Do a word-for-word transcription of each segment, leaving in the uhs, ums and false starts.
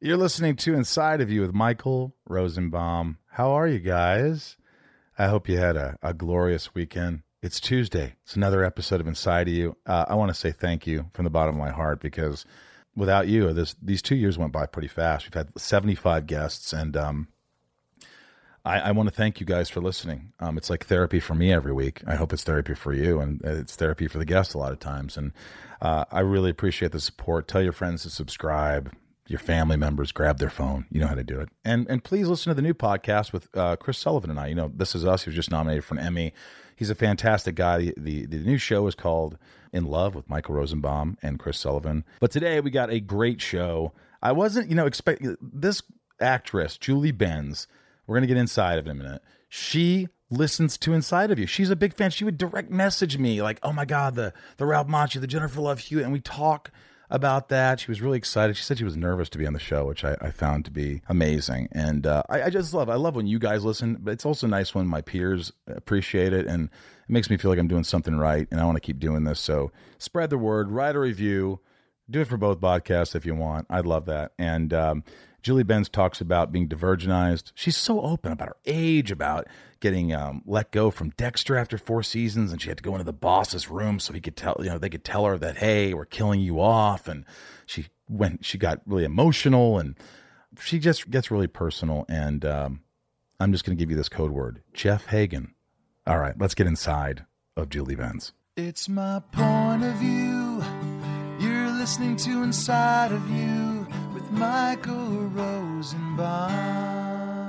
You're listening to Inside of You with Michael Rosenbaum. How are you guys? I hope you had a, a glorious weekend. It's Tuesday. It's another episode of Inside of You. Uh, I want to say thank you from the bottom of my heart because without you, this these two years went by pretty fast. We've had seventy-five guests, and um, I, I want to thank you guys for listening. Um, it's like therapy for me every week. I hope it's therapy for you, and it's therapy for the guests a lot of times. And uh, I really appreciate the support. Tell your friends to subscribe. Your family members, grab their phone. You know how to do it. And and please listen to the new podcast with uh, Chris Sullivan and I. You know, This Is Us. He was just nominated for an Emmy. He's a fantastic guy. The, the, the new show is called In Love with Michael Rosenbaum and Chris Sullivan. But today we got a great show. I wasn't, you know, expecting this actress, Julie Benz. We're going to get inside of it in a minute. She listens to Inside of You. She's a big fan. She would direct message me like, oh my God, the, the Ralph Macchio, the Jennifer Love Hewitt. And we talk about that. She was really excited. She said she was nervous to be on the show, which I, I found to be amazing. And uh, I, I just love, I love when you guys listen, but it's also nice when my peers appreciate it. And it makes me feel like I'm doing something right. And I want to keep doing this. So spread the word, write a review, do it for both podcasts if you want. I'd love that. And um, Julie Benz talks about being divergenized. She's so open about her age, about getting um, let go from Dexter after four seasons, and she had to go into the boss's room so he could tell, you know, they could tell her that, hey, we're killing you off. And she went, she got really emotional, and she just gets really personal. And um, I'm just going to give you this code word, Jeff Hagen. All right, let's get inside of Julie Benz. It's my point of view. You're listening to Inside of You with Michael Rosenbaum.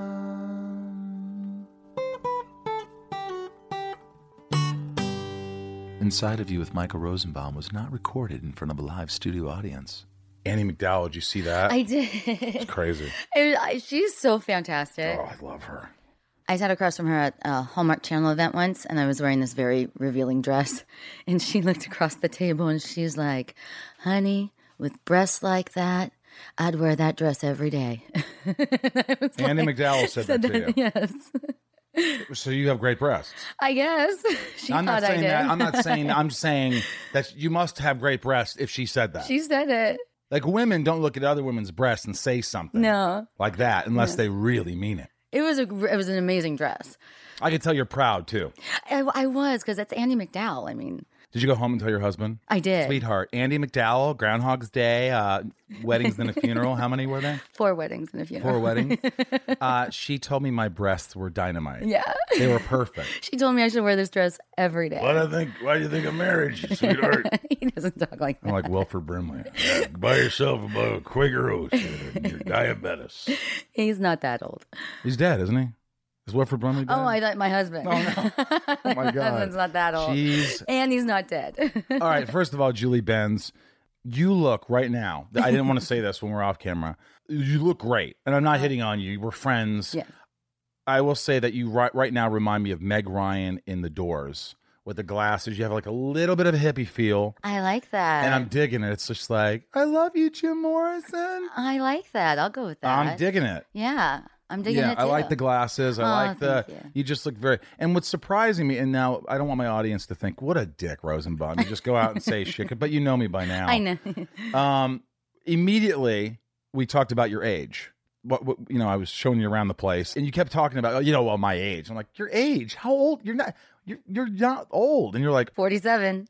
Inside of You with Michael Rosenbaum was not recorded in front of a live studio audience. Andie MacDowell, did you see that? I did. It's crazy. It, I, she's so fantastic. Oh, I love her. I sat across from her at a Hallmark Channel event once, and I was wearing this very revealing dress. And she looked across the table, and she's like, honey, with breasts like that, I'd wear that dress every day. Andie like, MacDowell said, said that, that to you. Yes. So you have great breasts. I guess. She I'm not thought saying I did. that. I'm not saying. I'm saying that you must have great breasts if she said that. She said it. Like women don't look at other women's breasts and say something. No. Like that unless no. they really mean it. It was a. It was an amazing dress. I can tell you're proud too. I, I was because that's Andie MacDowell. I mean. Did you go home and tell your husband? I did. Sweetheart, Andie MacDowell, Groundhog's Day, uh, weddings and a funeral. How many were there? Four weddings and a funeral. Four weddings. Uh, she told me my breasts were dynamite. Yeah. They were perfect. She told me I should wear this dress every day. Why do you think, why do you think of marriage, sweetheart? He doesn't talk like that. I'm like Wilford Brimley. Yeah, buy yourself a bottle of Quaker Oats. You're diabetes. He's not that old. He's dead, isn't he? Is Wilford Brimley dead? Oh, I thought my husband. Oh, no. Oh, my God. My husband's not that old. Jeez. And he's not dead. All right. First of all, Julie Benz, you look right now. I didn't want to say this when we're off camera. You look great. And I'm not hitting on you. We're friends. Yeah. I will say that you right, right now remind me of Meg Ryan in The Doors. With the glasses, you have like a little bit of a hippie feel. I like that. And I'm digging it. It's just like, I love you, Jim Morrison. I like that. I'll go with that. I'm digging it. Yeah. I'm digging yeah, it too. I like the glasses. I oh, like the, you. you just look very, and what's surprising me, and now I don't want my audience to think, what a dick, Rosenbaum. You just go out and say shit, but you know me by now. I know. um, immediately, we talked about your age. What, what, you know, I was showing you around the place, and you kept talking about, oh, you know, well, my age. I'm like, your age? How old? You're not, you're, you're not old. And you're like, forty-seven.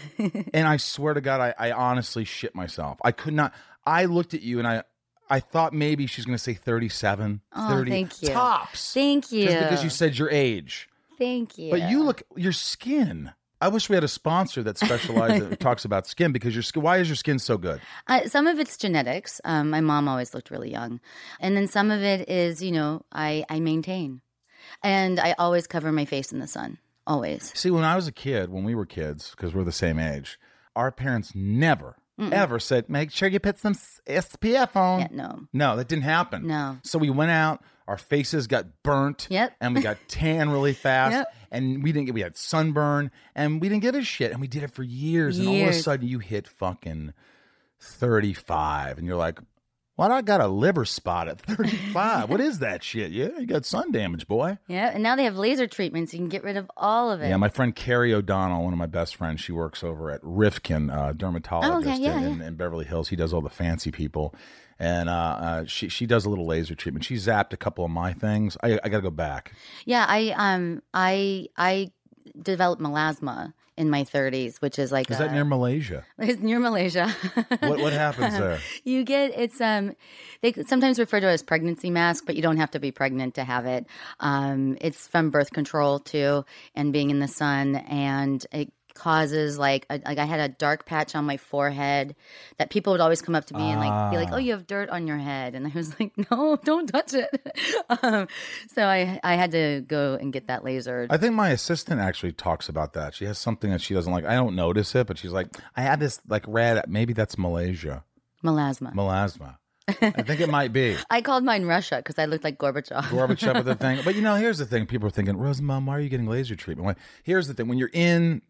And I swear to God, I, I honestly shit myself. I could not, I looked at you and I, I thought maybe she's going to say thirty-seven, oh, thirty thank you. tops. Thank you. Just because you said your age. Thank you. But you look, your skin. I wish we had a sponsor that specializes that talks about skin because your skin. Why is your skin so good? Uh, some of it's genetics. Um, my mom always looked really young, and then some of it is, you know, I I maintain, and I always cover my face in the sun. Always. See, when I was a kid, when we were kids, because we're the same age, our parents never. Mm-mm. Ever said, make sure you put some S P F on. Yeah, no. No, that didn't happen. No. So we went out, our faces got burnt. Yep. And we got tan really fast. Yep. And we didn't get, we had sunburn. And we didn't give a shit. And we did it for years. years. And all of a sudden you hit fucking thirty-five. And you're like, Well, I got a liver spot at thirty-five. What is that shit? Yeah, you got sun damage, boy. Yeah, and now they have laser treatments. You can get rid of all of it. Yeah, my friend Carrie O'Donnell, one of my best friends, she works over at Rifkin, uh, dermatologist Oh, okay, yeah, in, yeah. in Beverly Hills. He does all the fancy people. And uh, uh, she she does a little laser treatment. She zapped a couple of my things. I, I got to go back. Yeah, I um I I developed melasma in my thirties, which is like Is a, that near Malaysia? It's near Malaysia. What what happens there? You get it's um they sometimes refer to it as pregnancy mask, but you don't have to be pregnant to have it. Um, it's from birth control too, and being in the sun, and it causes like a, like I had a dark patch on my forehead that people would always come up to me and like be like, "Oh, you have dirt on your head," and I was like, "No, don't touch it." um, so I I had to go and get that lasered. I think my assistant actually talks about that. She has something that she doesn't like. I don't notice it, but she's like, I had this like red. Maybe that's Malaysia. Melasma. Melasma. I think it might be. I called mine Russia because I looked like Gorbachev. Gorbachev with the thing. But you know, here's the thing. People are thinking, Rosenbaum, why are you getting laser treatment? Well, here's the thing. When you're in,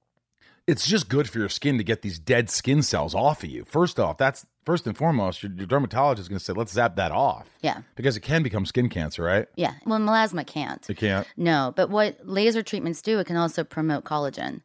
it's just good for your skin to get these dead skin cells off of you. First off, that's first and foremost, your, your dermatologist is going to say, let's zap that off. Yeah. Because it can become skin cancer, right? Yeah. Well, melasma can't. It can't. No, but what laser treatments do, it can also promote collagen.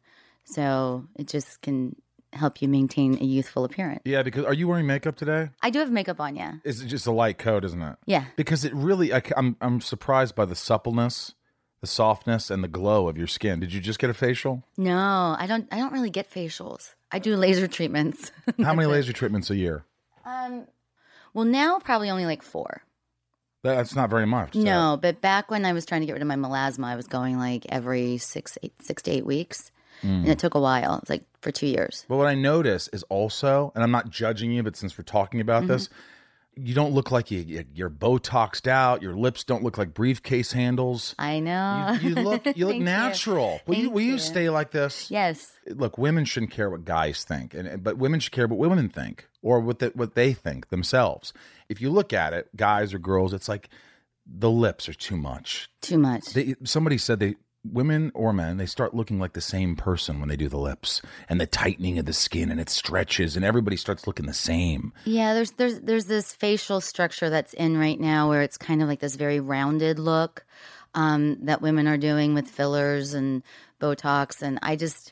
So it just can help you maintain a youthful appearance. Yeah, because are you wearing makeup today? I do have makeup on, yeah. It's just a light coat, isn't it? Yeah. Because it really, I, I'm I'm surprised by the suppleness, the softness, and the glow of your skin. Did you just get a facial? No, I don't. I don't really get facials. I do laser treatments. How many laser treatments a year? Um, well, now probably only like four. That's not very much. so- No, but back when I was trying to get rid of my melasma, I was going like every six, eight, six to eight weeks, and it took a while. It was like for two years. But what I notice is also, and I'm not judging you, but since we're talking about Mm-hmm. this, you don't look like you, you, you're Botoxed out. Your lips don't look like briefcase handles. I know. You, you look you look Thank you. natural. Will you Thank will you you. stay like this? Yes. Look, women shouldn't care what guys think, and and- but women should care what women think or what the, what they think themselves. If you look at it, guys or girls, it's like the lips are too much. Too much. They, somebody said they women or men, they start looking like the same person when they do the lips and the tightening of the skin, and it stretches, and everybody starts looking the same. Yeah, there's there's there's this facial structure that's in right now where it's kind of like this very rounded look um, that women are doing with fillers and Botox, and I just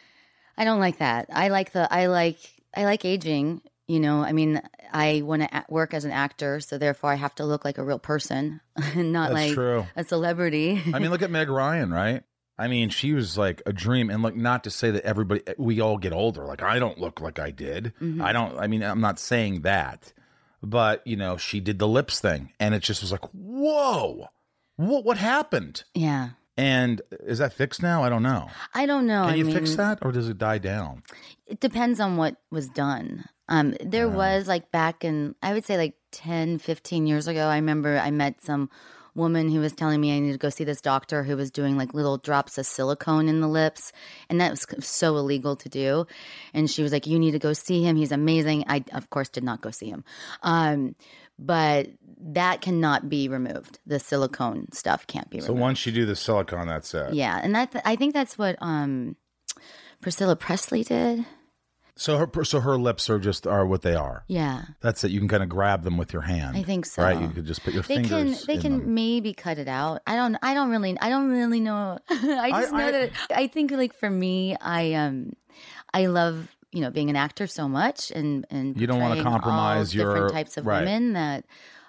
I don't like that. I like the I like I like aging. You know, I mean, I want to work as an actor, so therefore I have to look like a real person, and not That's like true. a celebrity. I mean, look at Meg Ryan, right? I mean, she was like a dream. And look, not to say that everybody, we all get older. Like, I don't look like I did. Mm-hmm. I don't, I mean, I'm not saying that. But, you know, she did the lips thing. And it just was like, whoa, what, what happened? Yeah, And is that fixed now? I don't know. I don't know. Can I you mean, fix that or does it die down? It depends on what was done. Um, there was like back in, I would say like ten, fifteen years ago, I remember I met some woman who was telling me I needed to go see this doctor who was doing like little drops of silicone in the lips. And that was so illegal to do. And she was like, you need to go see him. He's amazing. I, of course, did not go see him. Um, but that cannot be removed. The silicone stuff can't be So removed. once you do the silicone, that's it. Yeah. And that, I think that's what um, Priscilla Presley did. So her, so her lips are just are what they are. Yeah. That's it. You can kind of grab them with your hand. I think so. Right? You could just put your They fingers can they in can them. maybe cut it out. I don't I don't really I don't really know. I just I- know I- that I think like for me I um I love, you know, being an actor so much and and You don't wanna portraying all compromise your- different types of right. women that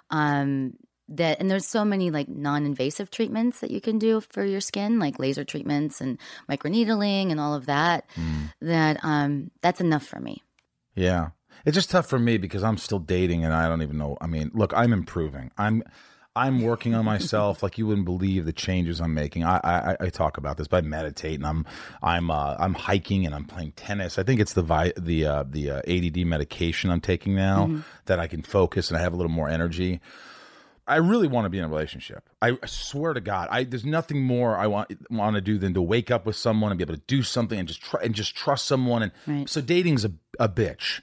um that and there's so many like non-invasive treatments that you can do for your skin, like laser treatments and microneedling and all of that. Mm. That um that's enough for me. Yeah. It's just tough for me because I'm still dating and I don't even know. I mean, look, I'm improving. I'm I'm working on myself like you wouldn't believe the changes I'm making. I I, I talk about this, but I meditate and I'm I'm uh, I'm hiking and I'm playing tennis. I think it's the vi- the uh, the uh, A D D medication I'm taking now Mm-hmm. that I can focus and I have a little more energy. I really want to be in a relationship. I swear to God, I there's nothing more I want want to do than to wake up with someone and be able to do something and just try and just trust someone. And Right. so dating's a a bitch.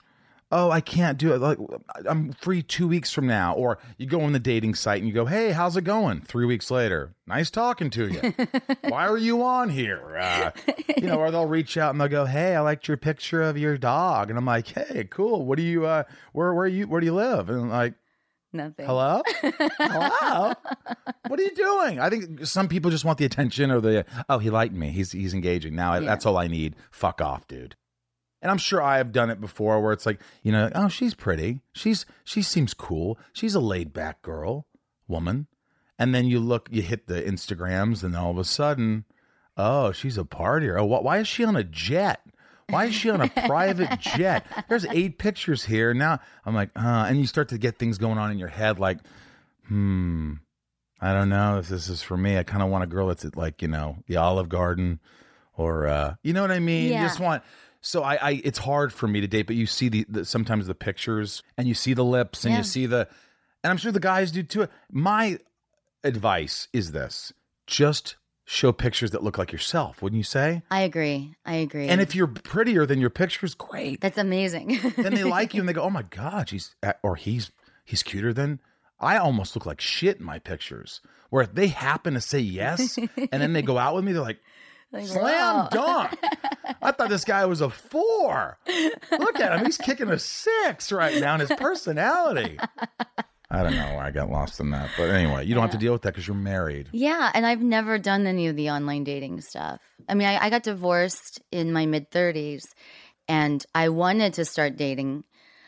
oh, I can't do it. Like, I'm free two weeks from now. Or you go on the dating site and you go, hey, how's it going? Three weeks later, nice talking to you. Why are you on here? Uh, you know, or they'll reach out and they'll go, hey, I liked your picture of your dog. And I'm like, hey, cool. What do you, uh, where, where you, where do you live? And I'm like, Nothing. hello? Hello? What are you doing? I think some people just want the attention or the, oh, he liked me. He's, he's engaging. Now yeah. That's all I need. Fuck off, dude. And I'm sure I have done it before where it's like, you know, oh, she's pretty. She's she seems cool. She's a laid back girl, woman. And then you look, you hit the Instagrams and all of a sudden, oh, she's a partier. Oh, wh- why is she on a jet? Why is she on a private jet? There's eight pictures here. Now I'm like, uh, and you start to get things going on in your head like, hmm, I don't know if this is for me. I kind of want a girl that's at like, you know, the Olive Garden or, uh, you know what I mean? Yeah. You just want... So I, I, it's hard for me to date, but you see the, the sometimes the pictures and you see the lips and yeah. you see the, and I'm sure the guys do too. My advice is this: just show pictures that look like yourself. Wouldn't you say? I agree. I agree. And if you're prettier than your pictures, great. That's amazing. Then they like you and they go, oh my God, she's or he's he's cuter than I almost look like shit in my pictures. Where if they happen to say yes and then they go out with me, they're like. Like, slam wow. dunk. I thought this guy was a four. Look at him. He's kicking a six right now in his personality. I don't know where I got lost in that. But anyway, you don't yeah. have to deal with that because you're married. Yeah. And I've never done any of the online dating stuff. I mean, I, I got divorced in my mid thirties and I wanted to start dating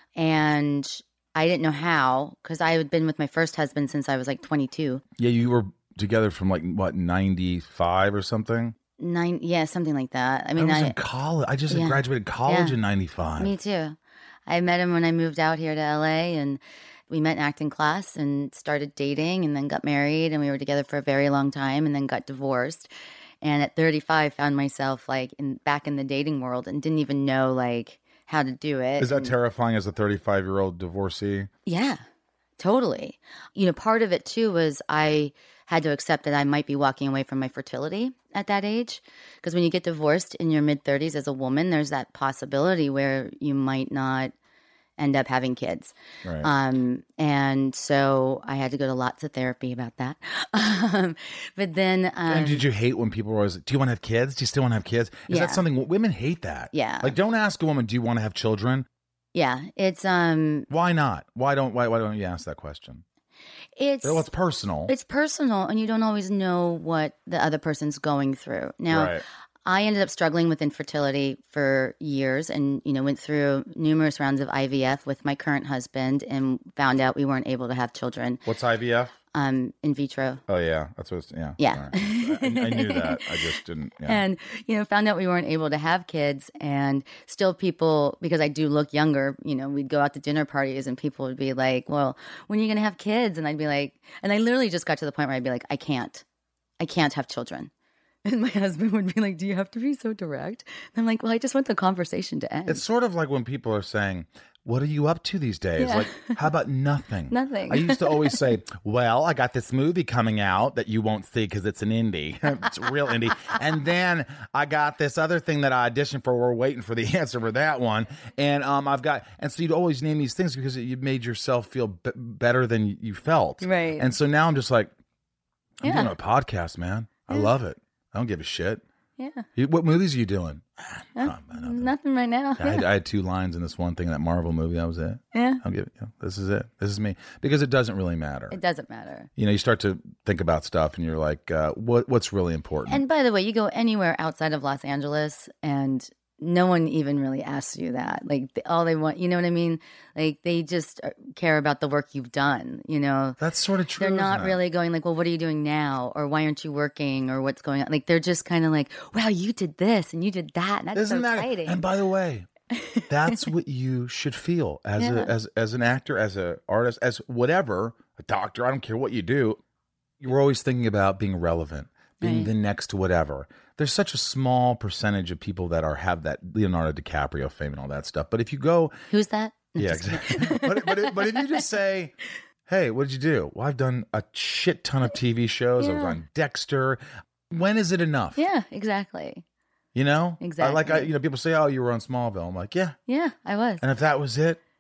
and I didn't know how because I had been with my first husband since I was like twenty-two. Yeah. You were together from like, what, ninety-five or something? Nine, yeah, something like that. I mean, I was I, in college. I just yeah, graduated college yeah, in ninety-five. Me too. I met him when I moved out here to L A, and we met in acting class and started dating, and then got married, and we were together for a very long time, and then got divorced. And at thirty-five, found myself like in back in the dating world, and didn't even know like how to do it. Is that and, terrifying as a thirty-five-year-old divorcee? Yeah, totally. You know, part of it too was I had to accept that I might be walking away from my fertility at that age. Because when you get divorced in your mid-thirties as a woman, there's that possibility where you might not end up having kids. Right. Um, and so I had to go to lots of therapy about that. Um, but then... Um, and did you hate when people were always, do you want to have kids? Do you still want to have kids? Is yeah. that something, women hate that. Yeah. Like, don't ask a woman, do you want to have children? Yeah, it's... um. Why not? Why don't, why, why don't you ask that question? It's well, it's personal. It's personal, and you don't always know what the other person's going through. Now, right. I ended up struggling with infertility for years, and you know, went through numerous rounds of I V F with my current husband, and found out we weren't able to have children. What's I V F? Um, in vitro. Oh yeah, that's what. It's, yeah. Yeah. Right. I, I knew that. I just didn't. Yeah. And you know, found out we weren't able to have kids, and still people, because I do look younger. You know, we'd go out to dinner parties, and people would be like, "Well, when are you going to have kids?" And I'd be like, and I literally just got to the point where I'd be like, "I can't, I can't have children." And my husband would be like, "Do you have to be so direct?" And I'm like, "Well, I just want the conversation to end." It's sort of like when people are saying, what are you up to these days? Yeah. Like, how about nothing? Nothing. I used to always say, well, I got this movie coming out that you won't see because it's an indie. It's a real indie. And then I got this other thing that I auditioned for. We're waiting for the answer for that one. And um, I've got, and so you'd always name these things because you made yourself feel b- better than you felt. Right. And so now I'm just like, I'm yeah. doing a podcast, man. I yeah. love it. I don't give a shit. Yeah. You, what movies are you doing? Uh, nothing right now. I, had, I had two lines in this one thing in that Marvel movie. That was it. Yeah. I'll give it. You know, this is it. This is me. Because it doesn't really matter. It doesn't matter. You know, you start to think about stuff, and you're like, uh, "What? What's really important?" And by the way, you go anywhere outside of Los Angeles, and no one even really asks you that. Like, they, all they want, you know what I mean? Like, they just care about the work you've done, you know? That's sort of true. They're not isn't it? really going like, well, what are you doing now? Or why aren't you working? Or what's going on? Like, they're just kind of like, wow, you did this and you did that. And that's Isn't so that, exciting. And by the way, that's what you should feel as Yeah. a as as an actor, as an artist, as whatever, a doctor. I don't care what you do. You're always thinking about being relevant, being Right. the next whatever. There's such a small percentage of people that are have that Leonardo DiCaprio fame and all that stuff. But if you go, Who's that? No, yeah, just kidding. exactly. but, but, but if you just say, hey, what did you do? Well, I've done a shit ton of T V shows. I've Yeah. done Dexter. When is it enough? Yeah, exactly. You know? Exactly. I, like, I, you know, people say, oh, you were on Smallville. I'm like, yeah. Yeah, I was. And if that was it,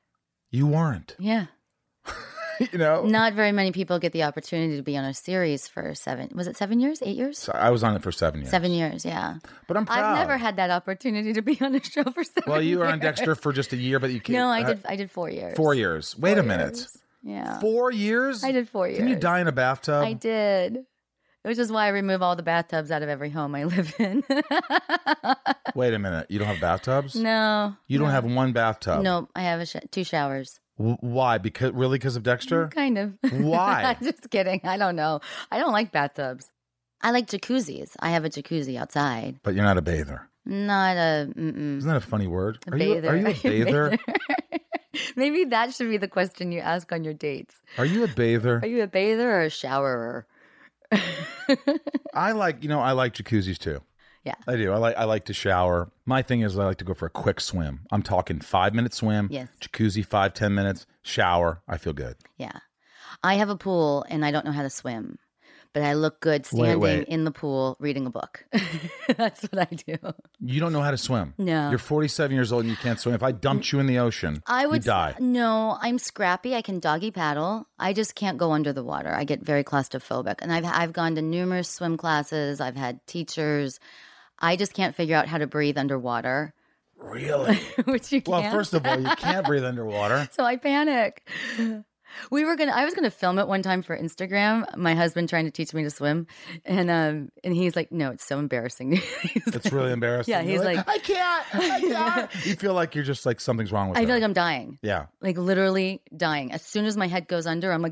You weren't. Yeah. You know? Not very many people get the opportunity to be on a series for seven. Was it seven years? Eight years? So I was on it for seven years. Seven years, yeah. But I'm proud. I've never had that opportunity to be on a show for seven years. Well, you were on Dexter for just a year, but you can't. No, I uh, did I did four years. Four years. Wait Four a minute. years. Yeah. Four years? I did four years. Can you die in a bathtub? I did. Which is why I remove all the bathtubs out of every home I live in. Wait a minute. You don't have bathtubs? No. You don't no. have one bathtub? No, I have a sh- two showers. W- why? Because really because of Dexter? Kind of. Why? I'm just kidding. I don't know. I don't like bathtubs. I like jacuzzis. I have a jacuzzi outside. But you're not a bather. Not a. Mm-mm. Isn't that a funny word? A Are you, bather. are you a bather? Maybe that should be the question you ask on your dates. Are you a bather? Are you a bather or a showerer? I like, you know, I like jacuzzis too. Yeah. I do. I like I like to shower. My thing is I like to go for a quick swim. I'm talking five minute swim. Yes. Jacuzzi, five, ten minutes, shower. I feel good. Yeah. I have a pool and I don't know how to swim, but I look good standing wait. in the pool reading a book. That's what I do. You don't know how to swim. No. You're forty-seven years old and you can't swim. If I dumped you in the ocean, I would you'd die. No, I'm scrappy. I can doggy paddle. I just can't go under the water. I get very claustrophobic. And I've I've gone to numerous swim classes. I've had teachers. I just can't figure out how to breathe underwater. Really? Which you Well, can't. first of all, you can't breathe underwater. So I panic. We were gonna. I was gonna film it one time for Instagram. My husband trying to teach me to swim, and um, and he's like, "No, it's so embarrassing." He's It's like- really embarrassing. Yeah, You're he's like, I can't. I can't. You feel like you're just like something's wrong with I her. feel like I'm dying. Yeah. Like literally dying. As soon as my head goes under, I'm like,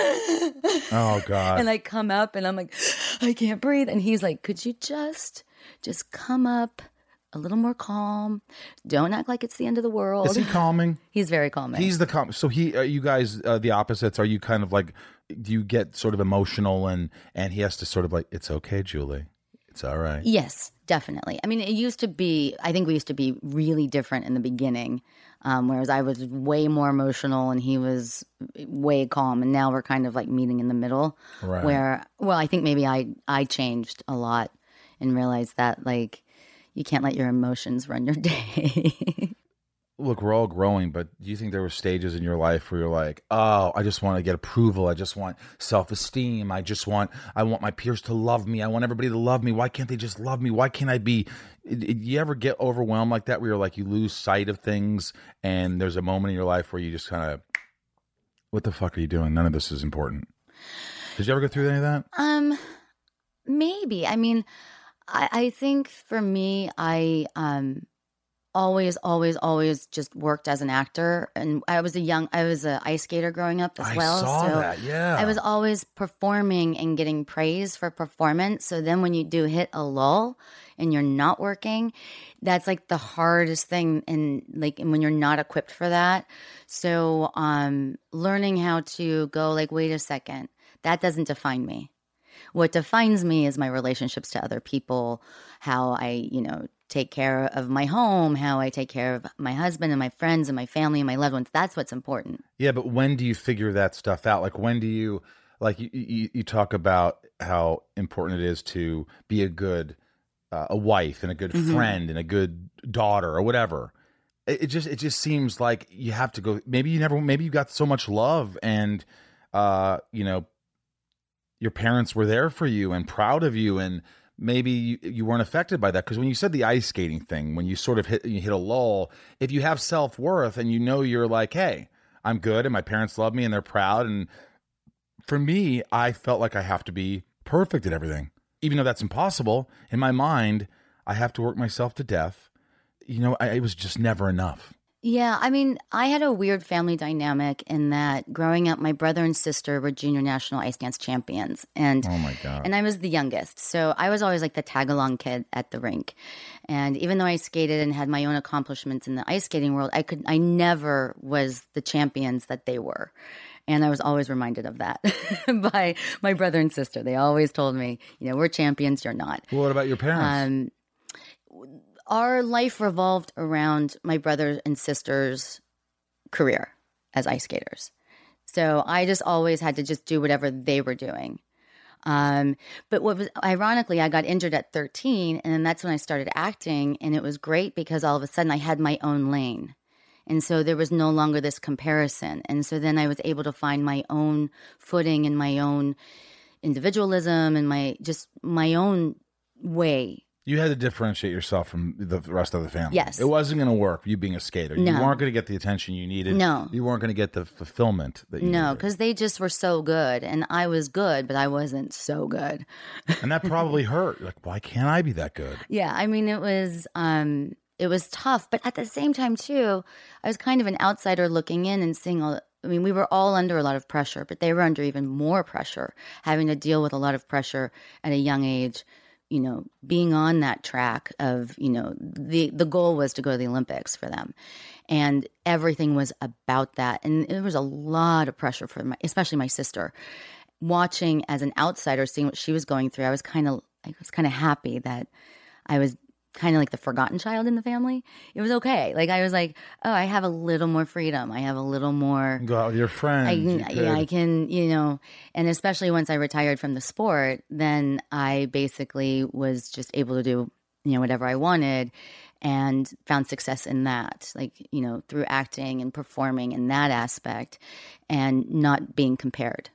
Oh God. and I come up, and I'm like, I can't breathe. And he's like, could you just, just come up a little more calm? Don't act like it's the end of the world. Is he calming? He's very calming. He's the calm. So he, are you guys uh, the opposites? Are you kind of like, do you get sort of emotional and and he has to sort of like, it's okay, Julie, it's all right. Yes, definitely. I mean, it used to be, I think we used to be really different in the beginning, um, whereas I was way more emotional and he was way calm. And now we're kind of like meeting in the middle Right. where, well, I think maybe I, I changed a lot and realized that like you can't let your emotions run your day. Look, we're all growing, but do you think there were stages in your life where you're like, oh, I just want to get approval. I just want self-esteem. I just want, I want my peers to love me. I want everybody to love me. Why can't they just love me? Why can't I be, do you ever get overwhelmed like that where you're like, you lose sight of things and there's a moment in your life where you just kind of, what the fuck are you doing? None of this is important. Did you ever go through any of that? Um, maybe. I mean, I, I think for me, I um always, always, always just worked as an actor, and I was a young, I was an ice skater growing up as I well. saw so that, yeah. I was always performing and getting praise for performance. So then when you do hit a lull and you're not working, that's like the hardest thing, and like and when you're not equipped for that. So um, learning how to go like, wait a second, that doesn't define me. What defines me is my relationships to other people, how I, you know, take care of my home, how I take care of my husband and my friends and my family and my loved ones. That's what's important. Yeah, but when do you figure that stuff out? Like, when do you, like, you, you, you talk about how important it is to be a good, uh, a wife and a good Mm-hmm. friend and a good daughter or whatever. It, it just, it just seems like you have to go. Maybe you never, maybe you got so much love and, uh, you know, your parents were there for you and proud of you, and maybe you, you weren't affected by that. Because when you said the ice skating thing, when you sort of hit you hit a lull, if you have self-worth and you know you're like, hey, I'm good and my parents love me and they're proud. And for me, I felt like I have to be perfect at everything. Even though that's impossible, in my mind, I have to work myself to death. You know, I, it was just never enough. Yeah, I mean, I had a weird family dynamic in that growing up, my brother and sister were junior national ice dance champions. And Oh my God. And I was the youngest. So I was always like the tag along kid at the rink. And even though I skated and had my own accomplishments in the ice skating world, I could I never was the champions that they were. And I was always reminded of that by my brother and sister. They always told me, you know, we're champions, you're not. Well, what about your parents? Um, our life revolved around my brother and sister's career as ice skaters. So I just always had to just do whatever they were doing. Um, but what was ironically, I got injured at thirteen, and then that's when I started acting, and it was great because all of a sudden I had my own lane. And so there was no longer this comparison. And so then I was able to find my own footing and my own individualism and my just my own way. You had to differentiate yourself from the rest of the family. Yes. It wasn't going to work, you being a skater. No. You weren't going to get the attention you needed. No. You weren't going to get the fulfillment that you No, needed. because they just were so good. And I was good, but I wasn't so good. And that probably hurt. Like, why can't I be that good? Yeah, I mean, it was um, it was tough. But at the same time, too, I was kind of an outsider looking in and seeing all I mean, we were all under a lot of pressure, but they were under even more pressure, having to deal with a lot of pressure at a young age. You know, being on that track of, you know, the the goal was to go to the Olympics for them. And everything was about that. And there was a lot of pressure for my, especially my sister. Watching as an outsider, seeing what she was going through, I was kind of, I was kind of happy that I was kind of like the forgotten child in the family. It was okay. Like, I was like, oh, I have a little more freedom. I have a little more. You go out with your friends. I you can, yeah, I can, you know, and especially once I retired from the sport, then I basically was just able to do, you know, whatever I wanted and found success in that, like, you know, through acting and performing in that aspect and not being compared.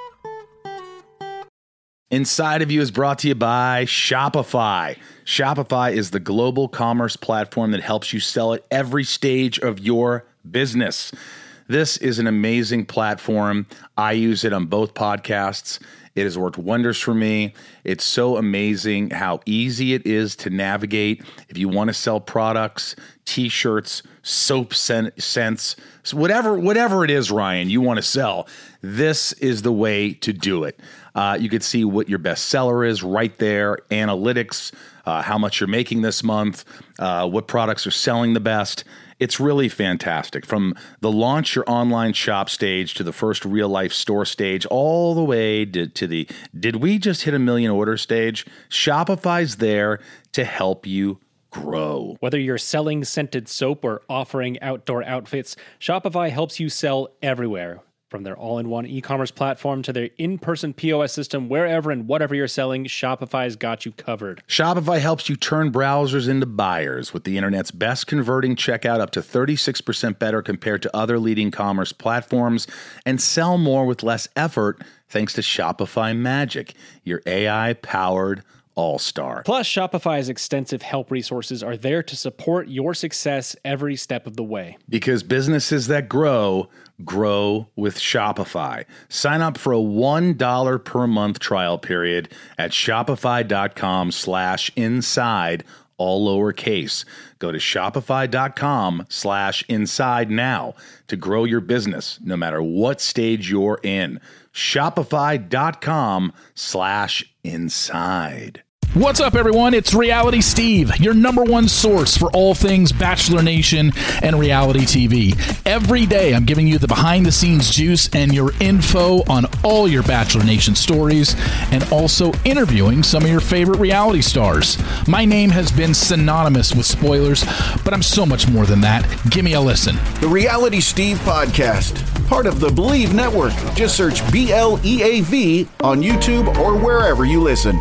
Inside of You is brought to you by Shopify. Shopify is the global commerce platform that helps you sell at every stage of your business. This is an amazing platform. I use it on both podcasts. It has worked wonders for me. It's so amazing how easy it is to navigate. If you want to sell products, t-shirts, soap scents, whatever, whatever it is, Ryan, you want to sell, this is the way to do it. Uh, you could see what your best seller is right there, analytics, uh, how much you're making this month, uh, what products are selling the best. It's really fantastic. From the launch your online shop stage to the first real life store stage, all the way to, to the did we just hit a million order stage? Shopify's there to help you grow. Whether you're selling scented soap or offering outdoor outfits, Shopify helps you sell everywhere. From their all-in-one e-commerce platform to their in-person P O S system, wherever and whatever you're selling, Shopify's got you covered. Shopify helps you turn browsers into buyers with the internet's best converting checkout, up to thirty-six percent better compared to other leading commerce platforms, and sell more with less effort thanks to Shopify Magic, your A I-powered all-star. Plus, Shopify's extensive help resources are there to support your success every step of the way. Because businesses that grow, grow with Shopify. Sign up for a one dollar per month trial period at shopify.com slash inside, all lowercase. Go to shopify.com slash inside now to grow your business, no matter what stage you're in. Shopify.com slash inside. What's up, everyone? It's Reality Steve, your number one source for all things Bachelor Nation and reality T V. Every day, I'm giving you the behind-the-scenes juice and your info on all your Bachelor Nation stories, and also interviewing some of your favorite reality stars. My name has been synonymous with spoilers, but I'm so much more than that. Give me a listen. The Reality Steve Podcast, part of the Believe Network. Just search B L E A V on YouTube or wherever you listen.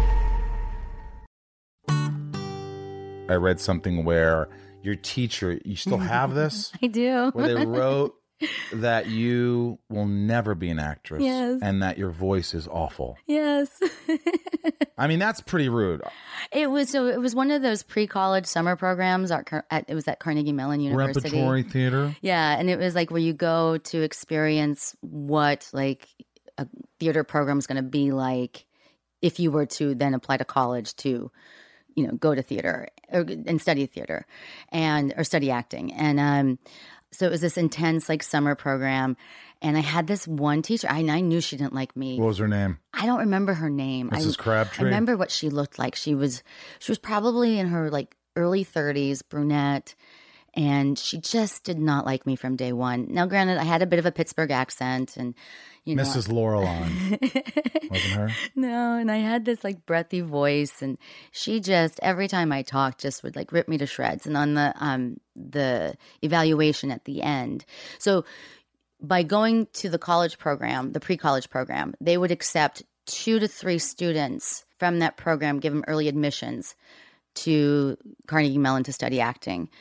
I read something where your teacher, you still have this? I do. Where they wrote that you will never be an actress. Yes. And that your voice is awful. Yes. I mean, that's pretty rude. It was so. It was one of those pre-college summer programs. At, at, it was at Carnegie Mellon University. Repertory theater. Yeah, and it was like where you go to experience what like a theater program is going to be like if you were to then apply to college to, you know, go to theater or, and study theater and or study acting. And um, so it was this intense like summer program. And I had this one teacher. I, I knew she didn't like me. What was her name? I don't remember her name. Missus I, Crabtree? I remember what she looked like. She was she was probably in her like early thirties, brunette, and she just did not like me from day one. Now, granted, I had a bit of a Pittsburgh accent, and you know, Missus Laureline. Wasn't her? No, and I had this like breathy voice, and she just every time I talked, just would like rip me to shreds. And on the um the evaluation at the end, so. By going to the college program, the pre-college program, they would accept two to three students from that program, give them early admissions to Carnegie Mellon to study acting.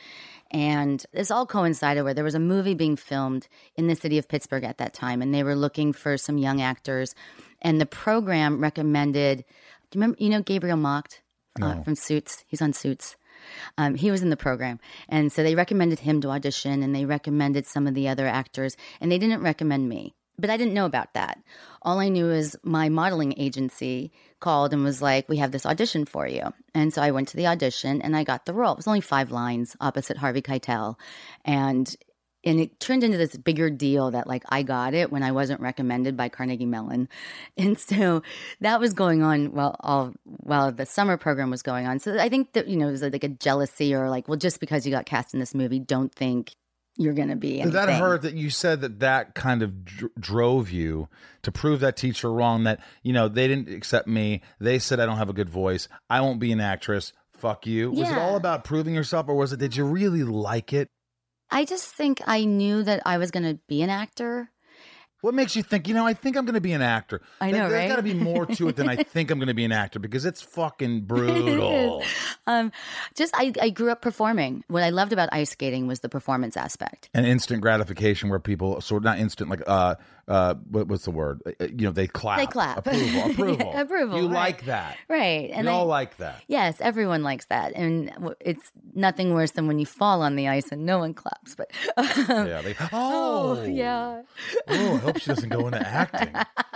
And this all coincided where there was a movie being filmed in the city of Pittsburgh at that time, and they were looking for some young actors. And the program recommended, do you remember, you know Gabriel Macht uh, No. from Suits? He's on Suits. Um, he was in the program. And so they recommended him to audition, and they recommended some of the other actors, and they didn't recommend me. But I didn't know about that. All I knew is my modeling agency called and was like, we have this audition for you. And so I went to the audition and I got the role. It was only five lines opposite Harvey Keitel. And and it turned into this bigger deal that like I got it when I wasn't recommended by Carnegie Mellon. And so that was going on while all while the summer program was going on. So I think that, you know, it was like a jealousy or like, well, just because you got cast in this movie, don't think you're going to be anything. Did that hurt that you said that that kind of dr- drove you to prove that teacher wrong, that, you know, they didn't accept me. They said I don't have a good voice. I won't be an actress. Fuck you. Was it Yeah. all about proving yourself, or was it, did you really like it? I just think I knew that I was going to be an actor. What makes you think, you know, I think I'm going to be an actor? I know, There- There's right? got to be more to it than I think I'm going to be an actor, because it's fucking brutal. Um, just I, I grew up performing. What I loved about ice skating was the performance aspect. And instant gratification, where people sort of not instant, like uh, uh, what, what's the word? Uh, You know, they clap. They clap. Approval. Approval. Approval, You right. like that. Right. And we I, all like that. yes, everyone likes that. And w- it's nothing worse than when you fall on the ice and no one claps. But um, Yeah. They, oh, oh, yeah. Oh, I hope she doesn't go into acting.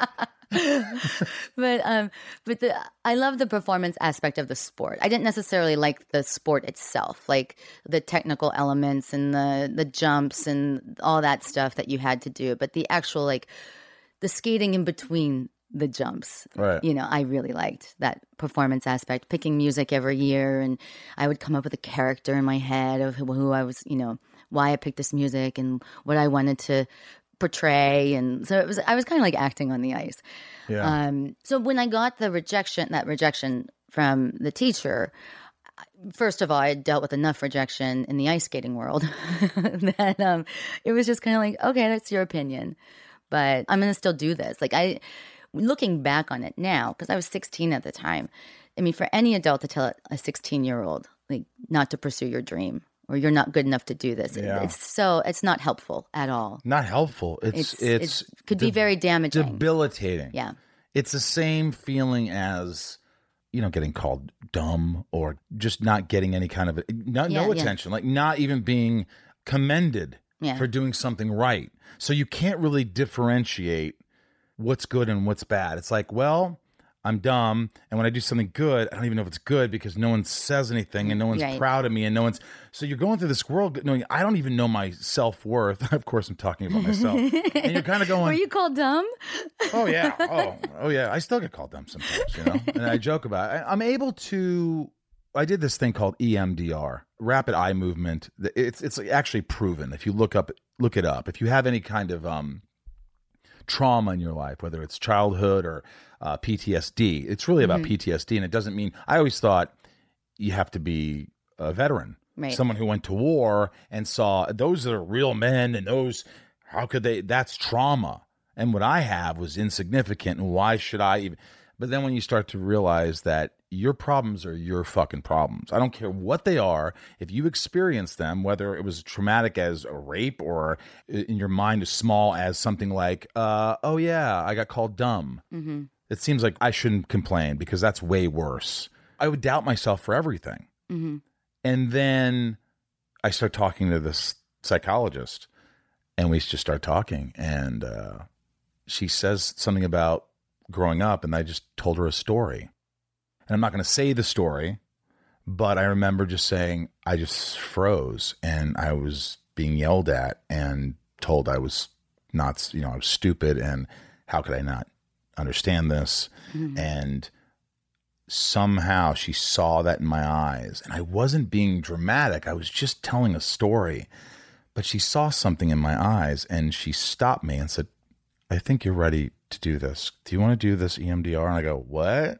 But um, but the I love the performance aspect of the sport. I didn't necessarily like the sport itself, like the technical elements and the the jumps and all that stuff that you had to do. But the actual like the skating in between the jumps, Right. you know, I really liked that performance aspect. Picking music every year, and I would come up with a character in my head of who, who I was, you know, why I picked this music and what I wanted to portray. And so it was, I was kind of like acting on the ice. Yeah. Um, so when I got the rejection, that rejection from the teacher, first of all, I had dealt with enough rejection in the ice skating world that um, it was just kind of like, okay, that's your opinion, but I'm going to still do this. Like I, looking back on it now, because I was sixteen at the time, I mean, for any adult to tell a sixteen-year-old like not to pursue your dream or you're not good enough to do this, Yeah. it's so it's not helpful at all. Not helpful. It's It's it's, it's could be very damaging. debilitating. Yeah. It's the same feeling as, you know, getting called dumb or just not getting any kind of no, Yeah, no yeah. attention, like not even being commended Yeah. for doing something right. So you can't really differentiate what's good and what's bad. It's like, well, I'm dumb, and when I do something good, I don't even know if it's good because no one says anything and no one's Right. proud of me and no one's. So you're going through this world knowing I don't even know my self-worth. Of course, I'm talking about myself. And you're kind of going, Were you called dumb? oh yeah, oh oh yeah. I still get called dumb sometimes, you know. And I joke about it. I, I'm able to. I did this thing called E M D R, rapid eye movement. It's it's actually proven. If you look up, look it up. If you have any kind of um, trauma in your life, whether it's childhood or uh, P T S D, it's really about P T S D, and it doesn't mean. I always thought you have to be a veteran, Right. someone who went to war and saw those are real men, and those how could they? That's trauma. And what I have was insignificant, and why should I even? But then when you start to realize that your problems are your fucking problems, I don't care what they are. If you experience them, whether it was traumatic as a rape or in your mind as small as something like, uh, oh yeah, I got called dumb. Mm-hmm. It seems like I shouldn't complain because that's way worse. I would doubt myself for everything. Mm-hmm. And then I start talking to this psychologist, and we just start talking, and uh, she says something about growing up, and I just told her a story. And I'm not going to say the story, but I remember just saying I just froze, and I was being yelled at and told I was not, you know, I was stupid, and how could I not understand this? Mm-hmm. And somehow she saw that in my eyes, and I wasn't being dramatic. I was just telling a story, but she saw something in my eyes, and she stopped me and said, I think you're ready to do this. Do you want to do this E M D R? And I go, what?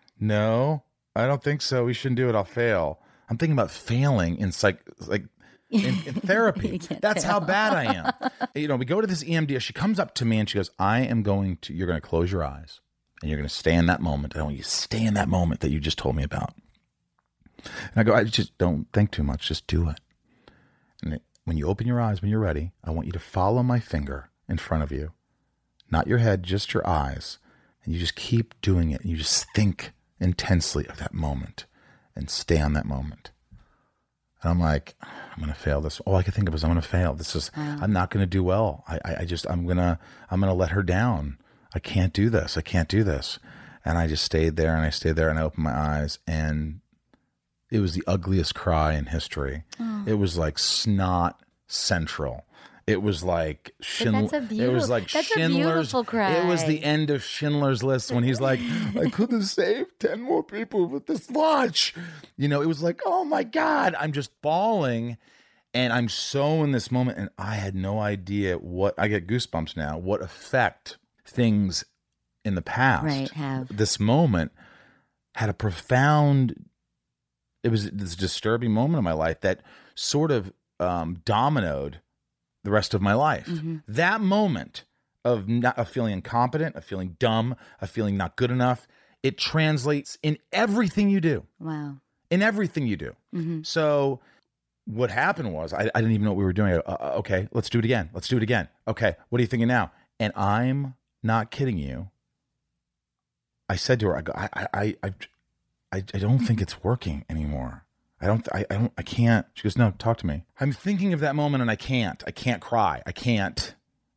No, I don't think so. We shouldn't do it. I'll fail. I'm thinking about failing in psych, like in, in therapy. You can't That's how fail. bad I am. You know, we go to this E M D R. She comes up to me and she goes, I am going to, you're going to close your eyes and you're going to stay in that moment. I want you to stay in that moment that you just told me about. And I go, I just don't think too much. Just do it. And it, when you open your eyes, when you're ready, I want you to follow my finger in front of you. Not your head, just your eyes. And you just keep doing it. And you just think intensely of that moment and stay on that moment. And I'm like, I'm going to fail this. All I could think of was, I'm going to fail. This is, wow. I'm not going to do well. I, I, I just, I'm going to, I'm going to let her down. I can't do this. I can't do this. And I just stayed there and I stayed there and I opened my eyes and it was the ugliest cry in history. Oh. It was like snot central. It was like Schindler. It was like that's Schindler's. A cry. It was the end of Schindler's List when he's like, I could have saved ten more people with this watch. You know, it was like, oh my God, I'm just bawling, and I'm so in this moment, and I had no idea what. I get goosebumps now. What effect things in the past, right, have. This moment had a profound. It was this disturbing moment in my life that sort of um, dominoed the rest of my life. Mm-hmm. That moment of not of feeling incompetent, of feeling dumb, of feeling not good enough, it translates in everything you do. Wow. In everything you do. Mm-hmm. So what happened was, I, I didn't even know what we were doing. Uh, uh, okay, let's do it again. Let's do it again. Okay, what are you thinking now? And I'm not kidding you. I said to her, I go, I, I, I, I, I don't think it's working anymore. I don't, I, I don't, I can't. She goes, no, talk to me. I'm thinking of that moment and I can't, I can't cry. I can't,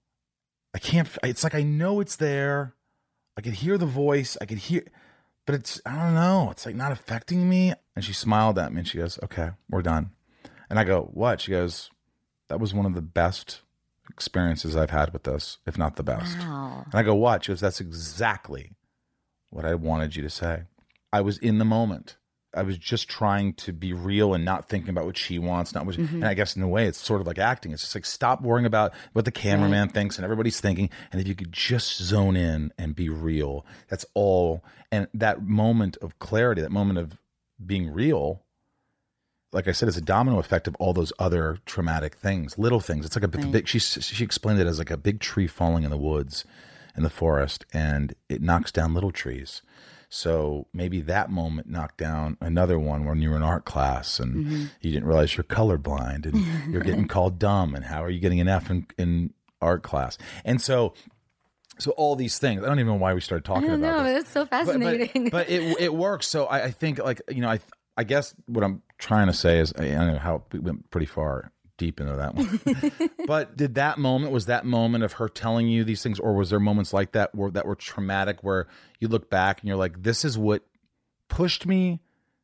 I can't, it's like, I know it's there. I could hear the voice. I could hear, but it's, I don't know. It's like not affecting me. And she smiled at me and she goes, okay, we're done. And I go, what? She goes, that was one of the best experiences I've had with this, if not the best. Wow. And I go, what? She goes, that's exactly what I wanted you to say. I was in the moment. I was just trying to be real and not thinking about what she wants, not what. She, mm-hmm. And I guess in a way, it's sort of like acting. It's just like stop worrying about what the cameraman right. thinks and everybody's thinking, and if you could just zone in and be real, that's all. And that moment of clarity, that moment of being real, like I said, is a domino effect of all those other traumatic things, little things. It's like a right. big. She she explained it as like a big tree falling in the woods, in the forest, and it knocks down little trees. So maybe that moment knocked down another one when you were in art class and mm-hmm. you didn't realize you're colorblind and you're getting called dumb and how are you getting an F in, in art class? And so, so all these things, I don't even know why we started talking I don't about know, this. But it's so fascinating. But, but, but it it works. So I, I think like, you know, I I guess what I'm trying to say is, I don't know how we went pretty far deep into that one. But did that moment, was that moment of her telling you these things, or was there moments like that where that were traumatic where you look back and you're like, this is what pushed me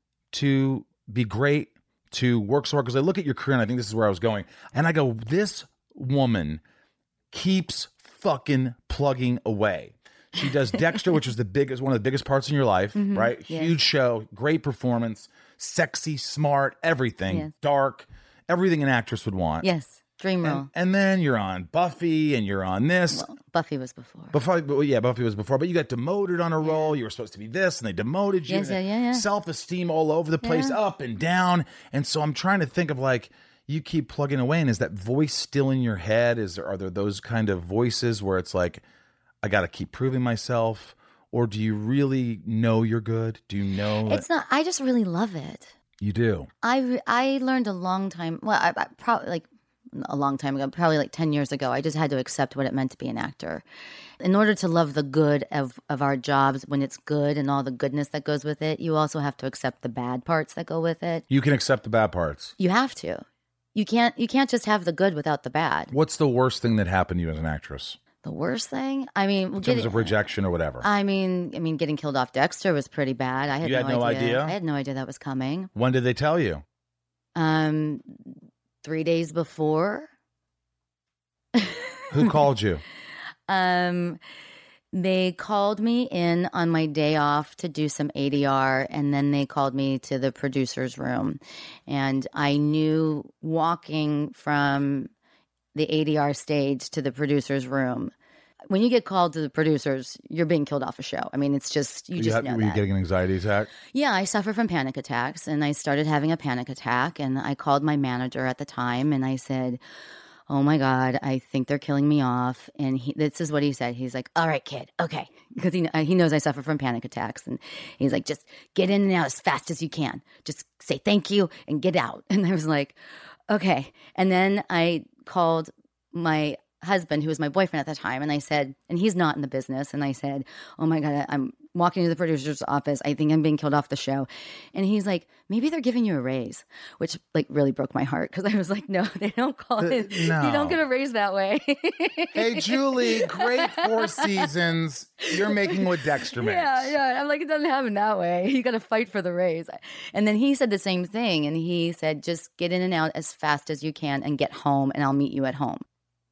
to be great, to work so hard? Because I look at your career and I think this is where I was going. And I go, this woman keeps fucking plugging away. She does Dexter, which was the biggest, one of the biggest parts in your life, mm-hmm. right? Yes. Huge show, great performance, sexy, smart, everything, yes. dark. Everything an actress would want. Yes, dream role. And, and then you're on Buffy, and you're on this. Well, Buffy was before. Before, well, yeah, Buffy was before. But you got demoted on a yeah. role. You were supposed to be this, and they demoted you. Yes, yeah, yeah, yeah. Self-esteem all over the place, yeah. up and down. And so I'm trying to think of like, you keep plugging away, and is that voice still in your head? Is there, are there those kind of voices where it's like, I got to keep proving myself? Or do you really know you're good? Do you know? It's not. I just really love it. You do. I, I learned a long time, well, I, I probably like a long time ago, probably like ten years ago, I just had to accept what it meant to be an actor. In order to love the good of, of our jobs when it's good and all the goodness that goes with it, you also have to accept the bad parts that go with it. You can accept the bad parts. You have to. You can't, you can't just have the good without the bad. What's the worst thing that happened to you as an actress? The worst thing? I mean, in terms getting, of rejection or whatever. I mean, I mean, getting killed off Dexter was pretty bad. I had, you no, had no idea. idea. I had no idea that was coming. When did they tell you? Um, three days before. Who called you? Um, they called me in on my day off to do some A D R, and then they called me to the producer's room, and I knew walking from the A D R stage to the producer's room. When you get called to the producers, you're being killed off a show. I mean, it's just, you, you just have, know Were that. you getting an anxiety attack? Yeah, I suffer from panic attacks, and I started having a panic attack, and I called my manager at the time, and I said, oh my God, I think they're killing me off. And he, this is what he said. He's like, all right, kid, okay. Because he, he knows I suffer from panic attacks. And he's like, just get in and out as fast as you can. Just say thank you and get out. And I was like, Okay. And then I called my husband, who was my boyfriend at the time, and I said, and he's not in the business, and I said, oh my God, I'm walking to the producer's office. I think I'm being killed off the show. And he's like, maybe they're giving you a raise, which like really broke my heart because I was like, no, they don't call The- it. no. You don't get a raise that way. Hey, Julie, great four seasons. You're making what Dexter makes. Yeah, yeah. I'm like, it doesn't happen that way. You got to fight for the raise. And then he said the same thing. And he said, just get in and out as fast as you can and get home, and I'll meet you at home.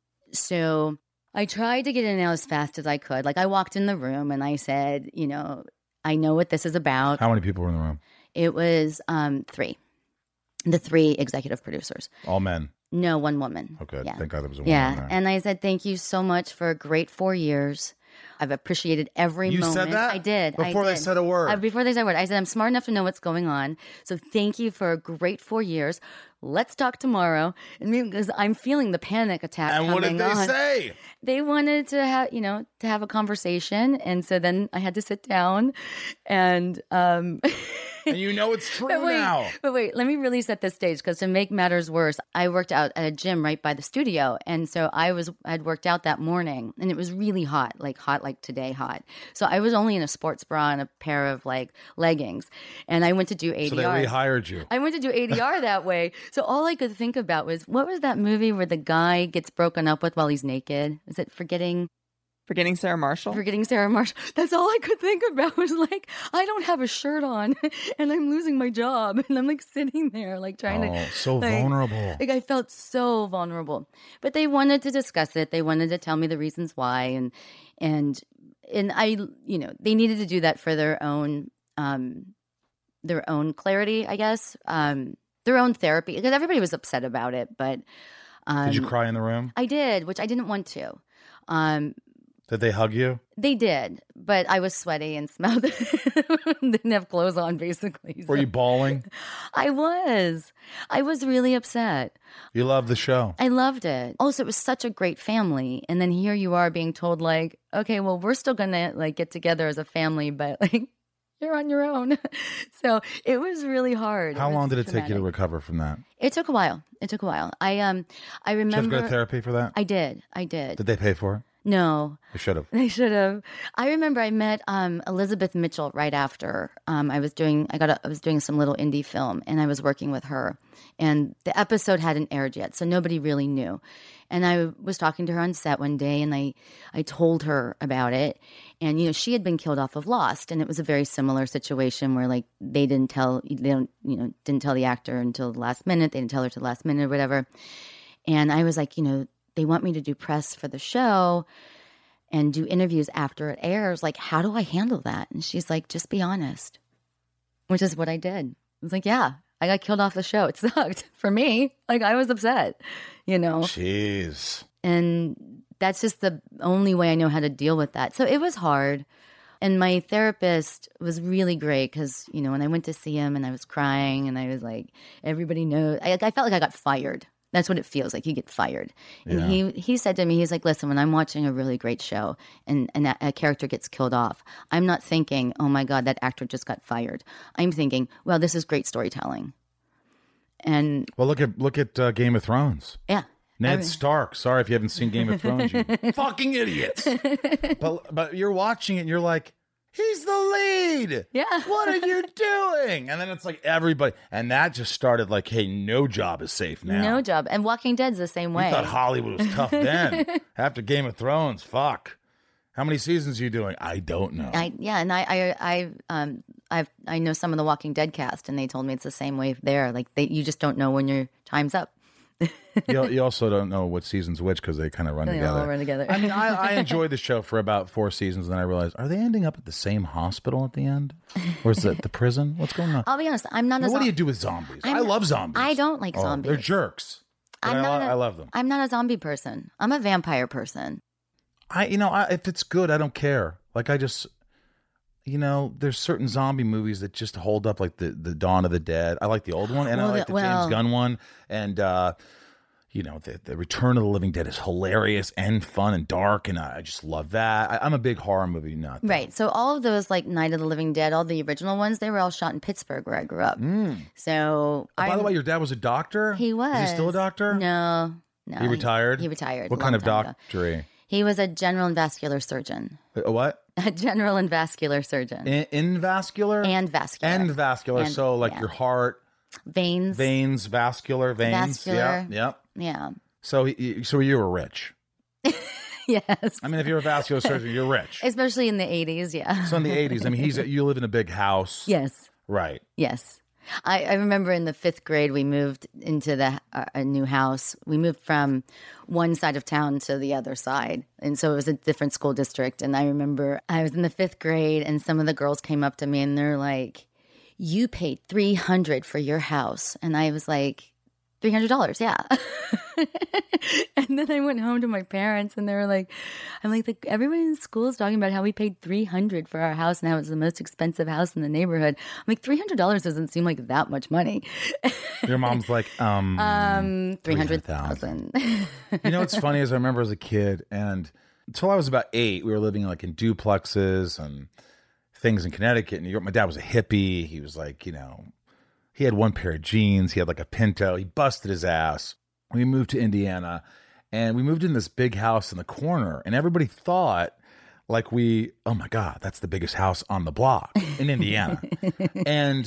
So I tried to get in and out as fast as I could. Like I walked in the room and I said, you know, I know what this is about. How many people were in the room? It was um, three, the three executive producers. All men. No, one woman. Okay, Yeah. thank God there was a woman Yeah. in there. And I said, thank you so much for a great four years. I've appreciated every You moment. said that? I did. I Before they did. said a word. Uh, before they said a word. I said, I'm smart enough to know what's going on. So thank you for a great four years. Let's talk tomorrow. And because I'm feeling the panic attack And what coming did they on. say? They wanted to have, you know, to have a conversation. And so then I had to sit down and, um, And you know it's true But wait, now. but wait, let me really set the stage because to make matters worse, I worked out at a gym right by the studio, and so I was I'd worked out that morning, and it was really hot, like hot, like today hot. So I was only in a sports bra and a pair of like leggings, and I went to do A D R. So they rehired you. I went to do A D R that way. So all I could think about was what was that movie where the guy gets broken up with while he's naked? Is it Forgetting? Forgetting Sarah Marshall? Forgetting Sarah Marshall. That's all I could think about was like, I don't have a shirt on and I'm losing my job. And I'm like sitting there, like trying Oh, to. so like, vulnerable. Like I felt so vulnerable. But they wanted to discuss it. They wanted to tell me the reasons why. And, and, and I, you know, they needed to do that for their own, um, their own clarity, I guess, um, their own therapy, because everybody was upset about it. But, um, Did you cry in the room? I did, which I didn't want to. Um, Did they hug you? They did, but I was sweaty and smelled. Didn't have clothes on, basically. Were so- you bawling? I was. I was really upset. You love the show. I loved it. Also, it was such a great family, and then here you are being told, like, okay, well, we're still gonna like get together as a family, but like, you're on your own. So it was really hard. How was long did it take you to traumatic. recover from that? It took a while. It took a while. I um, I Did you have to remember. go to therapy for that? I did. I did. Did they pay for it? No. They should have. They should have. I remember I met um, Elizabeth Mitchell right after. Um, I was doing I got a, I was doing some little indie film, and I was working with her. And the episode hadn't aired yet, so nobody really knew. And I was talking to her on set one day, and I I told her about it. And you know, she had been killed off of Lost, and it was a very similar situation where like they didn't tell they don't you know didn't tell the actor until the last minute. They didn't tell her till the last minute or whatever. And I was like, you know. They want me to do press for the show and do interviews after it airs. Like, how do I handle that? And she's like, just be honest, which is what I did. I was like, yeah, I got killed off the show. It sucked for me. Like, I was upset, you know? Jeez. And that's just the only way I know how to deal with that. So it was hard. And my therapist was really great because, you know, when I went to see him and I was crying and I was like, everybody knows, I, I felt like I got fired. That's what it feels like. You get fired. And Yeah. he he said to me, he's like, listen, when I'm watching a really great show and, and that, a character gets killed off, I'm not thinking, oh my God, that actor just got fired. I'm thinking, well, this is great storytelling. And Well, look at look at uh, Game of Thrones. yeah. Ned I- Stark. Sorry if you haven't seen Game of Thrones, you fucking idiots. But but you're watching it and you're like, he's the lead. Yeah. What are you doing? And then it's like everybody, and that just started like, hey, no job is safe now. No job. And Walking Dead's the same way. You thought Hollywood was tough then. After Game of Thrones, fuck. How many seasons are you doing? I don't know. I yeah, and I I I um I I know some of the Walking Dead cast, and they told me it's the same way there. Like they, you just don't know when your time's up. you, you also don't know what season's which because they kind of run They together. all run together. I mean, I, I enjoyed the show for about four seasons, and then I realized, are they ending up at the same hospital at the end, or is it the prison? What's going on? I'll be honest, I'm not a Well, what do zo- you do with zombies? i I'm- love zombies. I don't like Oh, zombies. They're jerks. But I'm I, not lo- a- I love them. I'm not a zombie person. I'm a vampire person. I, you know, I, if it's good, I don't care. Like I just, you know, there's certain zombie movies that just hold up, like the the Dawn of the Dead. I like the old one, and Well, I like the- the well- James Gunn one, and uh, you know, the, the Return of the Living Dead is hilarious and fun and dark, and I, I just love that. I, I'm a big horror movie nut. though. Right. So all of those, like Night of the Living Dead, all the original ones, they were all shot in Pittsburgh, where I grew up. So, Oh, by I, the way, your dad was a doctor? he was. Is he still a doctor? No, no. He retired? He, retired. What a kind long of time ago. doctorate? He was a general and vascular surgeon. A what? A general and vascular surgeon. In, in vascular? And vascular. And vascular. And- so, like yeah. your heart, Veins. veins, vascular, veins. Vascular. Yeah. Yep. Yeah. So, he, so you were rich. Yes. I mean, if you're a vascular surgeon, you're rich. Especially in the eighties, yeah. So in the eighties, I mean, he's you live in a big house. Yes. Right. Yes. I, I remember in the fifth grade, we moved into the uh, a new house. We moved from one side of town to the other side. And so it was a different school district. And I remember I was in the fifth grade and some of the girls came up to me and they're like, you paid three hundred dollars for your house. And I was like, three hundred dollars, yeah. And then I went home to my parents and they were like, I'm like, the, everybody in school is talking about how we paid three hundred dollars for our house and how it's the most expensive house in the neighborhood. I'm like, three hundred dollars doesn't seem like that much money. Your mom's like, um, Um, three hundred thousand. you know what's funny is I remember as a kid, and until I was about eight, we were living like in duplexes and things in Connecticut, New York. My dad was a hippie. He was like, you know, he had one pair of jeans. He had like a Pinto. He busted his ass. We moved to Indiana, and we moved in this big house in the corner, and everybody thought like we, oh my God, that's the biggest house on the block in Indiana. and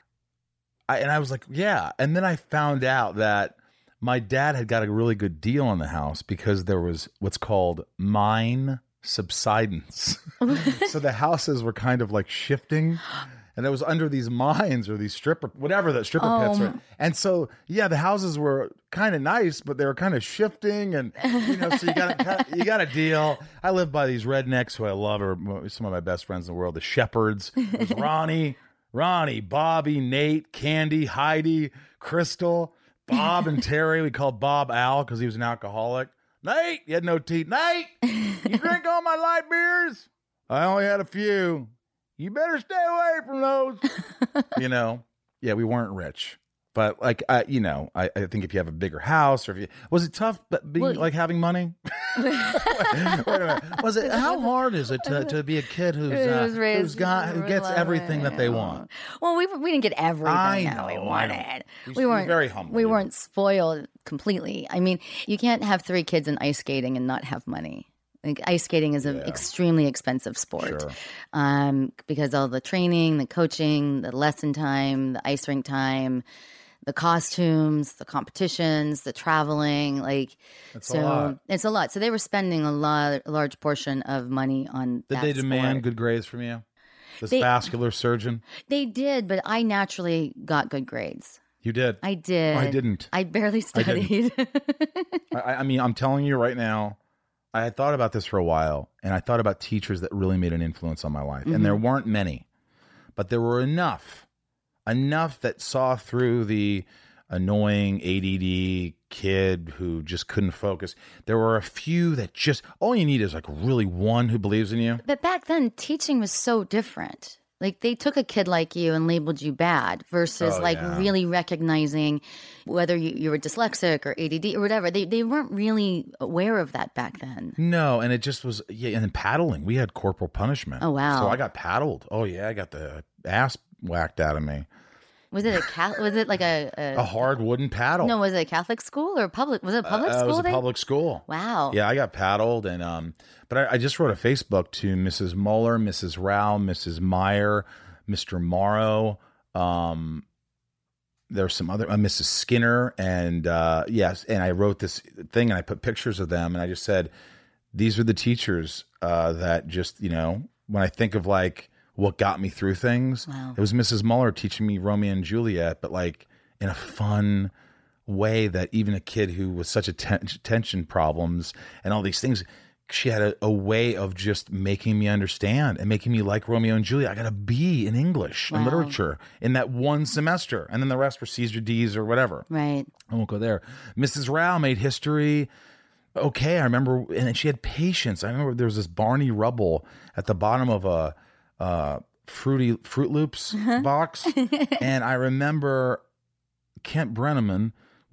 I and I was like, yeah. And then I found out that my dad had got a really good deal on the house because there was what's called mine subsidence. So the houses were kind of like shifting. And it was under these mines or these stripper, whatever the stripper Oh. pits are. And so, yeah, the houses were kind of nice, but they were kind of shifting, and you know, so you got you got a deal. I live by these rednecks who I love, are some of my best friends in the world, the Shepherds. There's Ronnie, Ronnie, Bobby, Nate, Candy, Heidi, Crystal, Bob, and Terry. We called Bob Al because he was an alcoholic. Nate, you had no teeth. Nate, you drink all my light beers? I only had a few. You better stay away from those. You know, yeah, we weren't rich, but like, I, you know, I, I think if you have a bigger house, or if you, was it tough, but being Well- like having money? wait, wait a minute. Was it? How hard is it to, to be a kid who's It uh, was raised who's got who really gets low. everything that they want? Well, we we didn't get everything I that we know, I know. wanted. You're- We you're weren't very humble, We you weren't spoiled completely. I mean, you can't have three kids in ice skating and not have money. Like, ice skating is an Yeah. extremely expensive sport, Sure. um, because all the training, the coaching, the lesson time, the ice rink time, the costumes, the competitions, the traveling. Like, That's a so lot. it's a lot. So they were spending a lot, a large portion of money on. Did that they demand sport. good grades from you? This They- vascular surgeon? They did, but I naturally got good grades. You did. I did. I didn't. I barely studied. I, I mean, I'm telling you right now, I had thought about this for a while, and I thought about teachers that really made an influence on my life. And there weren't many, but there were enough, enough that saw through the annoying A D D kid who just couldn't focus. There were a few that just, all you need is like really one who believes in you. But back then, teaching was so different. Like, they took a kid like you and labeled you bad versus Oh, like yeah. really recognizing whether you, you were dyslexic or A D D or whatever. They they weren't really aware of that back then. No, and it just was, yeah, and then paddling. We had corporal punishment. Oh, wow. So I got paddled. Oh, yeah, I got the ass whacked out of me. Was it a cat? Was it like a, a A hard wooden paddle. no? Was it a Catholic school or public? Was it a public Uh, school? it was a then? public school. Wow. Yeah, I got paddled, and um, but I, I just wrote a Facebook to Missus Muller, Missus Rao, Missus Meyer, Mister Morrow. Um, there's some other uh, Missus Skinner, and uh, yes, and I wrote this thing, and I put pictures of them, and I just said, these are the teachers uh, that just, you know, when I think of like what got me through things, Wow. it was Missus Muller teaching me Romeo and Juliet, but like in a fun way that even a kid who was such atten- attention problems and all these things, she had a, a way of just making me understand and making me like Romeo and Juliet. I got a B in English and Wow. literature in that one semester, and then the rest were C's or D's or whatever. Right. I won't go there. Missus Rao made history. Okay, I remember, and she had patience. I remember there was this Barney Rubble at the bottom of a uh, fruity Fruit Loops box, and I remember Kent Brenneman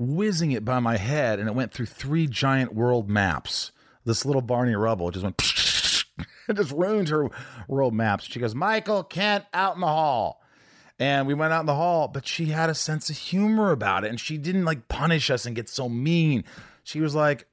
whizzing it by my head, and it went through three giant world maps. This little Barney Rubble just went, it just ruined her world maps. She goes, Michael, Kent, out in the hall. And we went out in the hall, but she had a sense of humor about it, and she didn't like punish us and get so mean. She was like,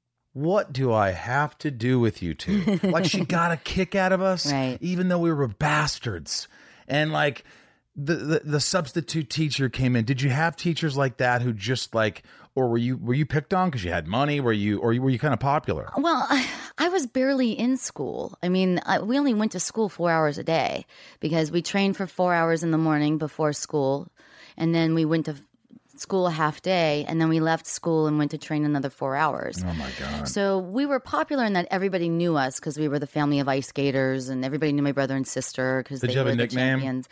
what do I have to do with you two? Like, she got a kick out of us, right. even though we were bastards. And like the, the the substitute teacher came in. Did you have teachers like that who just like, or were you were you picked on because you had money? Were you or were you kind of popular? Well, I, I was barely in school. I mean, I, we only went to school four hours a day because we trained for four hours in the morning before school, and then we went to school a half day, and then we left school and went to train another four hours. Oh my God. So we were popular in that everybody knew us because we were the family of ice skaters, and everybody knew my brother and sister because they Did you have were a the nickname? champions.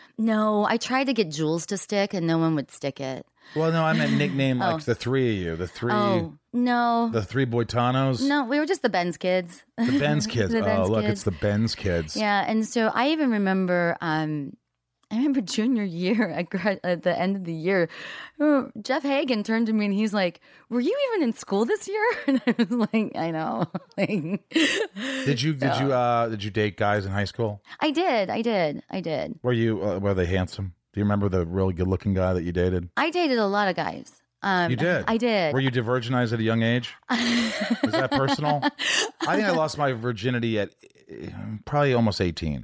No, I tried to get Jules to stick, and no one would stick it. Well, no, I meant nickname like Oh. the three of you, the three, Oh, no. the three Boitanos, No, we were just the Benz kids. the Benz kids. The Oh, Benz look, kids. it's the Benz kids. Yeah, and so I even remember, um, I remember junior year at, grad- at the end of the year, uh, Jeff Hagen turned to me and he's like, "Were you even in school this year?" And I was like, "I know." Like, Did you did you uh did you date guys in high school? I did, I did, I did. Were you uh, were they handsome? Do you remember the really good looking guy that you dated? I dated a lot of guys. Um, You did. I did. Were you virginized at a young age? Was that personal? I think I lost my virginity at uh, probably almost eighteen.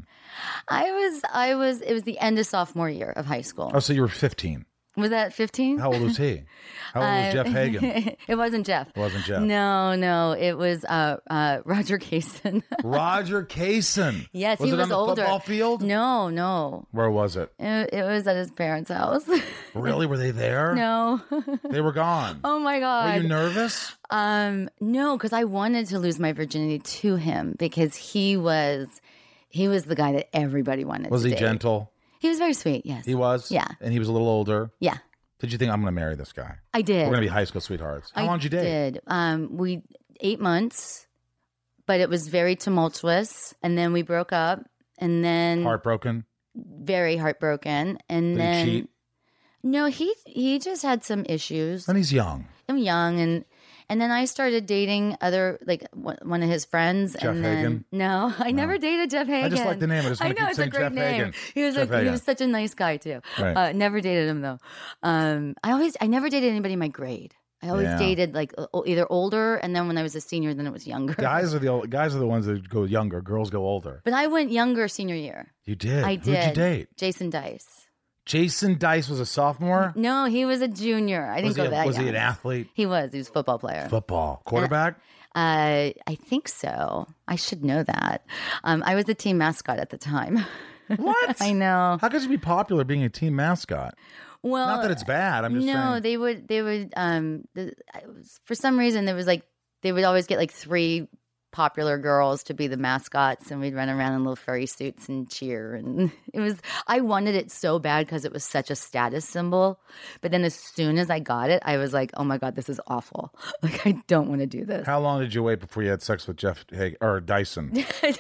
I was, I was. It was the end of sophomore year of high school. Oh, so you were fifteen. Was that fifteen? How old was he? How old was Uh, Jeff Hagen? It wasn't Jeff. It wasn't Jeff. No, no, it was uh, uh, Roger Kaysen. Roger Kaysen. Yes, was he it was on the older. football field? No, no, Where was it? it, it was at his parents' house. Really? Were they there? No. They were gone. Oh my Were god. you nervous? Um, no, because I wanted to lose my virginity to him because he was, he was the guy that everybody wanted. Was to he date. gentle? He was very sweet. Yes, He was? Yeah. And he was a little older? Yeah, Did you think, I'm going to marry this guy? I did. We're going to be high school sweethearts. How I long did you date? Did um, we eight months, but it was very tumultuous, and then we broke up, and then Heartbroken? very heartbroken, and Did then he cheat? no, he he just had some issues. And he's young. I'm young, and and then I started dating other like one one of his friends. Jeff and then, Hagen? No, I never dated Jeff Hagen. I just like the name. I just I want to know keep it's a saying great Jeff name. Hagen. He was Jeff like he Hagen. was such a nice guy too. Right. Uh, never dated him though. Um, I always I never dated anybody in my grade. I always Yeah. dated like o- either older, and then when I was a senior, then it was younger. Guys are the old, guys are the ones that go younger. Girls go older. But I went younger senior year. You did. I Who'd you did. date? Jason Dice. Jason Dice was a sophomore. No, he was a junior. I didn't Was, he, go a- that was young. he an athlete? He was. He was a football player. Football quarterback. Uh, I think so. I should know that. Um, I was the team mascot at the time. What? I know. How could you be popular being a team mascot? Well, Not that it's bad. I'm just no, saying. they would. They would. Um, the, I was, for some reason, there was like they would always get like three popular girls to be the mascots, and we'd run around in little furry suits and cheer. And it was. I wanted it so bad because it was such a status symbol. But then as soon as I got it, I was like, oh my god, this is awful. Like I don't want to do this. How long did you wait before you had sex with Jeff Hagen or Dyson?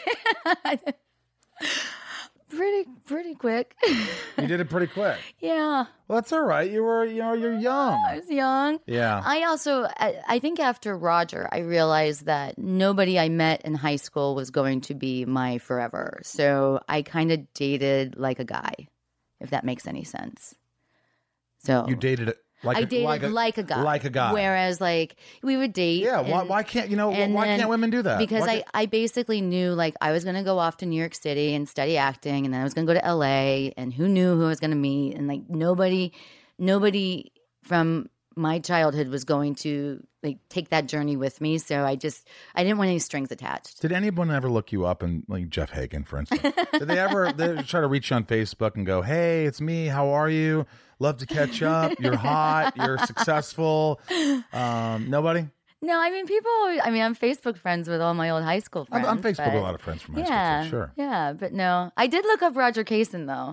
pretty pretty quick. You did it pretty quick. Yeah, Well, that's all right. You were, you know, you're young. I was young. Yeah. I also, I, I think after Roger, I realized that nobody I met in high school was going to be my forever. So I kind of dated like a guy, if that makes any sense. So You dated it like I a, dated like a, like a guy, like a guy. Whereas like we would date. Yeah. Why, and- why can't you know? and Why then- can't women do that? Because Why I, can't- I basically knew like I was going to go off to New York City and study acting, and then I was going to go to L A, and who knew who I was going to meet, and like nobody, nobody from my childhood was going to like take that journey with me. So I just I didn't want any strings attached. Did anyone ever look you up and like Jeff Hagen, for instance? Did they ever they try to reach you on Facebook and go, "Hey, it's me. How are you? Love to catch up. You're hot. You're successful." Um, nobody. No, I mean people. I mean I'm Facebook friends with all my old high school I'm, friends. I'm Facebook but- with a lot of friends from high Yeah, school. Too, sure. yeah, but no, I did look up Roger Kaysen though.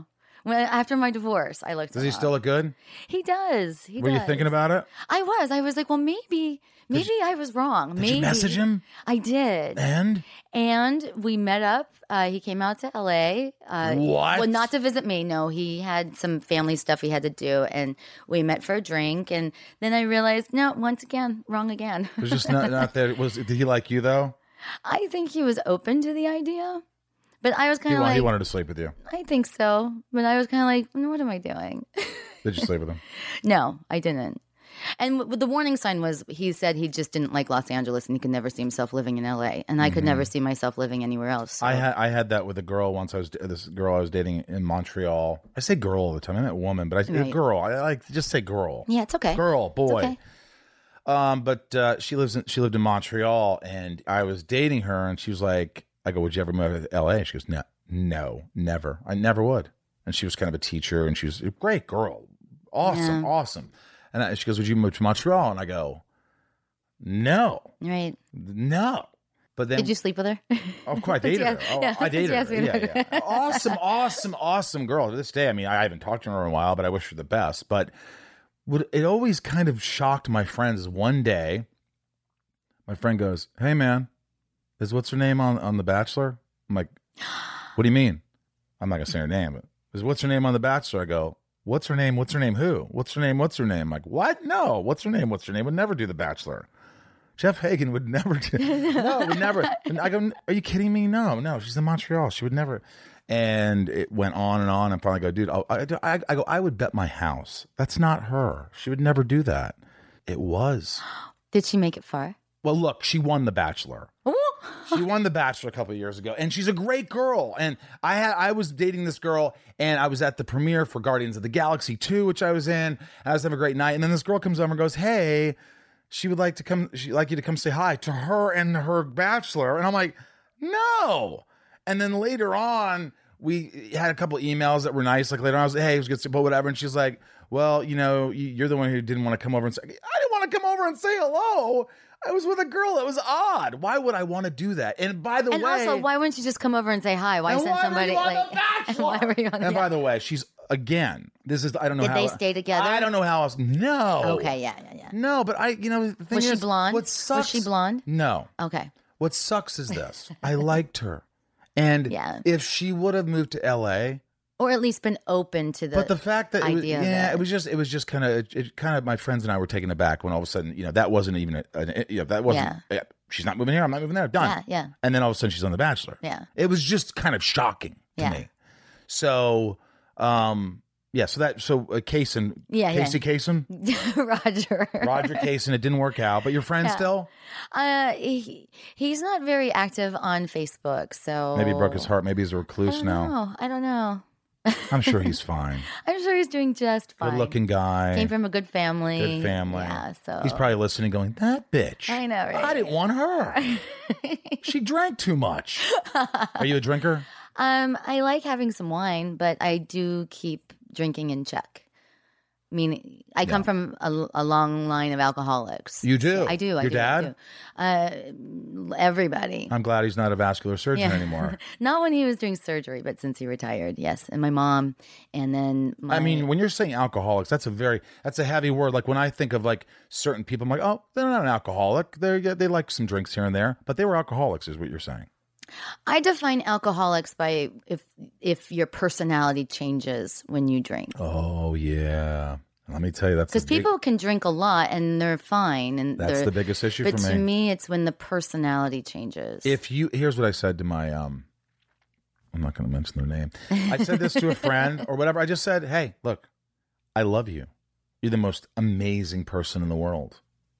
When, after my divorce, I looked Does him he up. still look good? He does. He Were does. you thinking about it? I was. I was like, well, maybe, maybe I was wrong. Did maybe you message him? I did. And? And we met up. Uh, he came out to L A. Uh, What? Well, not to visit me. No, he had some family stuff he had to do, and we met for a drink. And then I realized, no, once again, wrong again. It was just not, not that. Was, did he like you, though? I think he was open to the idea, but I was kind He, of wa- like, he wanted to sleep with you. I think so. But I was kind of like, "Mm, what am I doing? Did you sleep with him? No, I didn't. And w- the warning sign was he said he just didn't like Los Angeles and he could never see himself living in L A. And I could never see myself living anywhere else. So. I had I had that with a girl once. I was this girl I was dating in Montreal. I say girl all the time. I meant woman, but I Right. girl. I like just say girl. Yeah, it's okay. Girl, boy. It's okay. Um, but uh, she lives in she lived in Montreal, and I was dating her, and she was like, "I go, would you ever move to L A?" She goes, "No, no, never. I never would." And she was kind of a teacher, and she was a great girl, awesome, Yeah. awesome. And I, she goes, "Would you move to Montreal?" And I go, "No, Right. no." But then Did you sleep with her? Of course, I dated her. Yeah, Oh, yeah, I dated yes, her. we Yeah, know. yeah. Awesome, awesome, awesome girl. To this day, I mean, I haven't talked to her in a while, but I wish her the best. But what it always kind of shocked my friends is one day, my friend goes, "Hey, man, is what's her name on, on The Bachelor?" I'm like, "What do you mean?" I'm not gonna say her name, but is what's her name on The Bachelor? I go, "What's her name? What's her name? Who? What's her name? What's her name?" I'm like, "What? No. What's her name? What's her name? Would never do The Bachelor." Jeff Hagen would never do. No, would never. And I go, "Are you kidding me? No, no. She's in Montreal. She would never." And it went on and on. And finally, I go, "Dude, I, I, I go. I would bet my house that's not her. She would never do that." It was. Did she make it far? Well, look, she won The Bachelor. Ooh. She won The Bachelor a couple of years ago, and she's a great girl. And I had I was dating this girl, and I was at the premiere for Guardians of the Galaxy two, which I was in. And I was having a great night, and then this girl comes over and goes, "Hey, she would like to come. She'd like you to come say hi to her and her bachelor." And I'm like, "No." And then later on, we had a couple of emails that were nice. Like later on, I was like, "Hey, it was good, but whatever." And she's like, "Well, you know, you're the one who didn't want to come over and say." I didn't want to come over and say hello. I was with a girl. It was odd. Why would I want to do that? And by the And way, also, why wouldn't you just come over and say hi? Why and send why were somebody you on like? The Bachelor? Why were you on? And the, by the way, she's again. This is I don't know Did how they stay together? I don't know how else. No. Okay, yeah, yeah, yeah. No, but I, you know, the thing Was she is, blonde? What Was sucks? she blonde? No. Okay. What sucks is this. I liked her, and Yeah. if she would have moved to L A, Or at least been open to the. but the fact that it was, idea of yeah, it. it was just it was just kind of it, it kind of my friends and I were taken aback when all of a sudden, you know, that wasn't even a, a you know, that wasn't Yeah. yeah, she's not moving here, I'm not moving there, done. Yeah, yeah. And then all of a sudden she's on The Bachelor. Yeah. It was just kind of shocking to Yeah. me. So, um yeah, so that so uh, Kaysen, Yeah, yeah. Casey Kaysen, Roger. Roger Kaysen, it didn't work out, but your friend Yeah. still? Uh, he, he's not very active on Facebook, so Maybe he broke his heart, maybe he's a I recluse don't now. know. I don't know. I'm sure he's fine. I'm sure he's doing just fine. Good looking guy. Came from a good family. Good family. Yeah, so He's probably listening, going, "That bitch. I know, right? I didn't want her. She drank too much." Are you a drinker? Um, I like having some wine, but I do keep drinking in check. I mean, I come from a, a long line of alcoholics. You do? I do. I Your do, dad? I do. Uh, everybody. I'm glad he's not a vascular surgeon Yeah. anymore. Not when he was doing surgery, but since he retired, yes. And my mom, and then my, I mean, when you're saying alcoholics, that's a very that's a heavy word. Like when I think of like certain people, I'm like, oh, they're not an alcoholic. They they like some drinks here and there, but they were alcoholics, is what you're saying. I define alcoholics by if if your personality changes when you drink. Oh yeah. Let me tell you, that's Because the big- people can drink a lot and they're fine, and That's they're- the biggest issue But for to me. me, it's when the personality changes. If you here's what I said to my um I'm not going to mention their name. I said this to a friend or whatever. I just said, "Hey, look, I love you. You're the most amazing person in the world."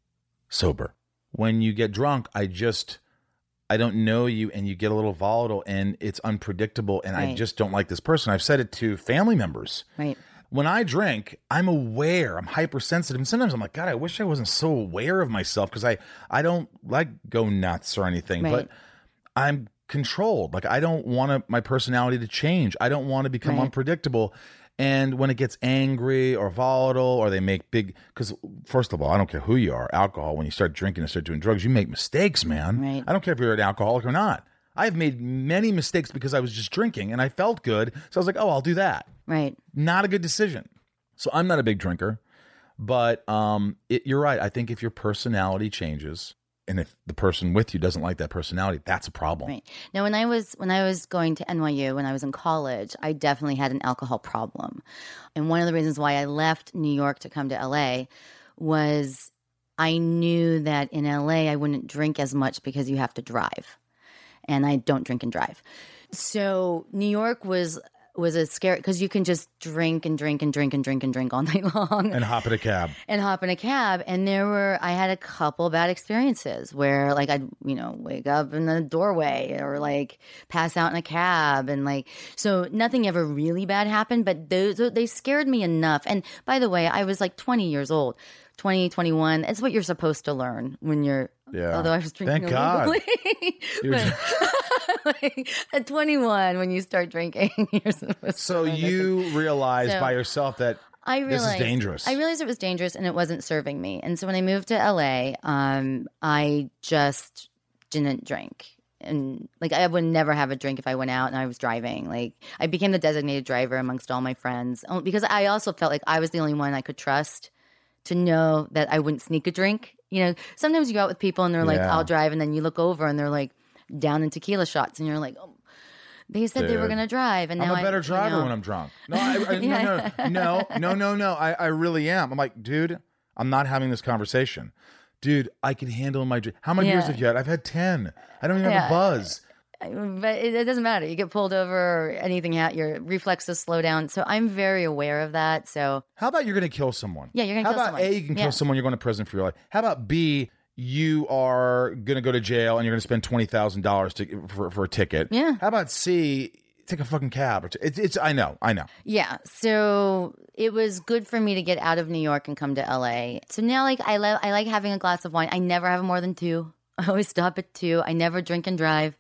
Sober. When you get drunk, I just I don't know you and you get a little volatile and it's unpredictable and I Right. just don't like this person. I've said it to family members. right. When I drink, I'm aware. I'm hypersensitive. And sometimes I'm like, God, I wish I wasn't so aware of myself because I, I don't like go nuts or anything. Right. But I'm controlled. Like I don't want to, my personality to change. I don't want to become Right. unpredictable. And when it gets angry or volatile or they make big, because first of all, I don't care who you are, alcohol, when you start drinking and start doing drugs, you make mistakes, man. Right. I don't care if you're an alcoholic or not. I've made many mistakes because I was just drinking and I felt good. So I was like, oh, I'll do that. Right. Not a good decision. So I'm not a big drinker, but um, it, you're right. I think if your personality changes and if the person with you doesn't like that personality, that's a problem. Right. Now, when I was when I was going to N Y U, when I was in college, I definitely had an alcohol problem. And one of the reasons why I left New York to come to L A was I knew that in L A I wouldn't drink as much because you have to drive. And I don't drink and drive. So New York was was a scary, because you can just drink and drink and drink and drink and drink all night long. And hop in a cab. And hop in a cab. And there were, I had a couple bad experiences where like I'd, you know, wake up in the doorway or like pass out in a cab. And like, so nothing ever really bad happened, but those, they scared me enough. And by the way, I was like twenty years old, twenty, twenty-one. It's what you're supposed to learn when you're, yeah. although I was drinking Thank God. but, like, at twenty-one, when you start drinking, you're supposed so to you listen. realized So, by yourself that I realized, this is dangerous. I realized it was dangerous and it wasn't serving me. And so when I moved to L A, um, I just didn't drink. And like I would never have a drink if I went out and I was driving. Like I became the designated driver amongst all my friends because I also felt like I was the only one I could trust to know that I wouldn't sneak a drink. You know, sometimes you go out with people and they're like, Yeah. I'll drive. And then you look over and they're like down in tequila shots. And you're like, oh, they said they were Dude. going to drive. And I'm now a better I, driver you know, when I'm drunk. No, I, I, Yeah. no, no, no, no, no, no. I, I really am. I'm like, dude, I'm not having this conversation. Dude, I can handle my drink. How many Yeah. years have you had? I've had ten. I don't even Yeah. have a buzz. But it, it doesn't matter. You get pulled over or anything, ha- your reflexes slow down. So I'm very aware of that. So How about you're going to kill someone? Yeah, you're gonna How kill about someone. A, you can Yeah. kill someone, you're going to prison for your life. How about B, you are going to go to jail and you're going to spend twenty thousand dollars to for, for a ticket. Yeah. How about C, take a fucking cab? Or t- it's, it's, I know, I know. yeah, so it was good for me to get out of New York and come to L A. So now, like I love, I like having a glass of wine. I never have more than two. I always stop at two. I never drink and drive.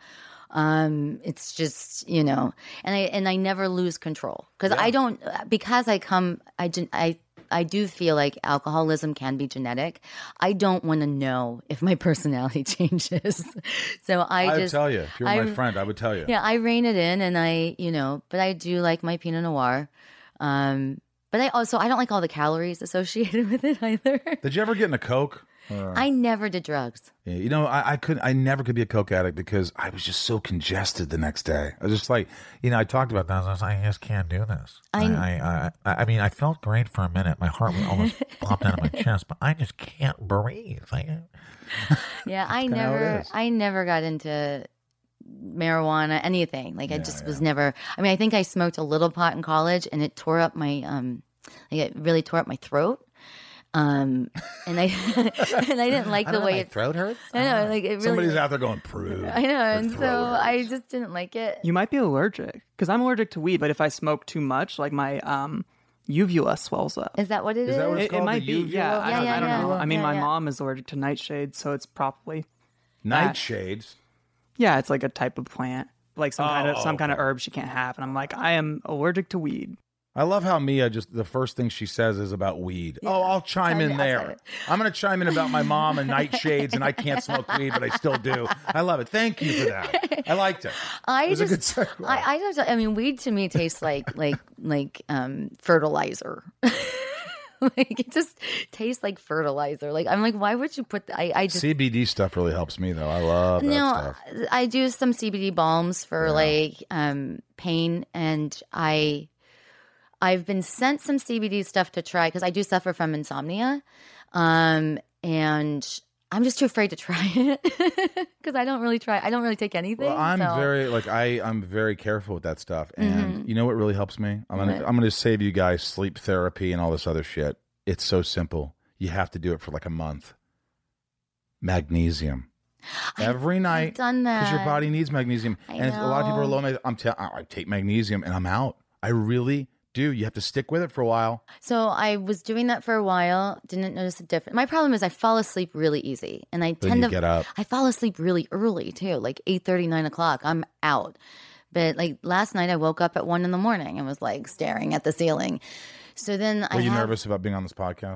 Um, it's just, you know, and I and I never lose control because I don't because I come I gen- I I do feel like alcoholism can be genetic. I don't want to know if my personality changes. So I, I would just tell you. If you're my I'm- friend, I would tell you. Yeah, I rein it in, and I, you know, but I do like my Pinot Noir. Um, but I also I don't like all the calories associated with it either. Did you ever get in a Coke? Or- I never did drugs. Yeah, you know, I, I couldn't. I never could be a Coke addict because I was just so congested the next day. I was just like, you know, I talked about that. I was like, I just can't do this. I- I, I, I, I mean, I felt great for a minute. My heart was almost popped out of my chest, but I just can't breathe. I, Yeah, I kinda how it never, is. I never got into marijuana, anything. Like I just was never. I mean, I think I smoked a little pot in college, and it tore up my, um, like it really tore up my throat. Um, and I and I didn't like the way it. throat hurts. I know, like it really. Somebody's out there going, "Prove." I know, Her and so throat hurts. I just didn't like it. You might be allergic because I'm allergic to weed, but if I smoke too much, like my um, uvula swells up. Is that what it is? Is that what it's It, it called? might The be, uvula? yeah. I Yeah, don't, yeah, I don't yeah. know. I mean, Yeah, my yeah. mom is allergic to nightshade, so it's probably Nightshades. yeah. It's like a type of plant, like some kind of Oh, some kind of okay. herb she can't have, and I'm like, I am allergic to weed. I love how Mia just the first thing she says is about weed. Oh, I'll chime in I'll say there. it. I'm going to chime in about my mom and nightshades, and I can't smoke weed, but I still do. I love it. Thank you for that. I liked it. I It was a just, good segue. I, I don't. I mean, weed to me tastes like like like um fertilizer. Like it just tastes like fertilizer. Like I'm like, why would you put? The, I I just C B D stuff really helps me though. I love that no. stuff. I do some C B D balms for like um pain, and I I've been sent some C B D stuff to try because I do suffer from insomnia, um and. I'm just too afraid to try it because I don't really try. I don't really take anything. Well, I'm so- very like I I'm very careful with that stuff, and Mm-hmm. you know what really helps me? I'm gonna What? I'm gonna save you guys sleep therapy and all this other shit. It's so simple. You have to do it for like a month. Magnesium. Every night, done because your that. body needs magnesium, I and if a lot of people are know. low. mag- I'm t- I take magnesium, and I'm out. I really do. You have to stick with it for a while. So I was doing that for a while. Didn't notice a difference. My problem is I fall asleep really easy, and I Then tend you to get up. I fall asleep really early too, like eight thirty, nine o'clock. I'm out. But like last night, I woke up at one in the morning and was like staring at the ceiling. So then I Were you have, nervous about being on this podcast?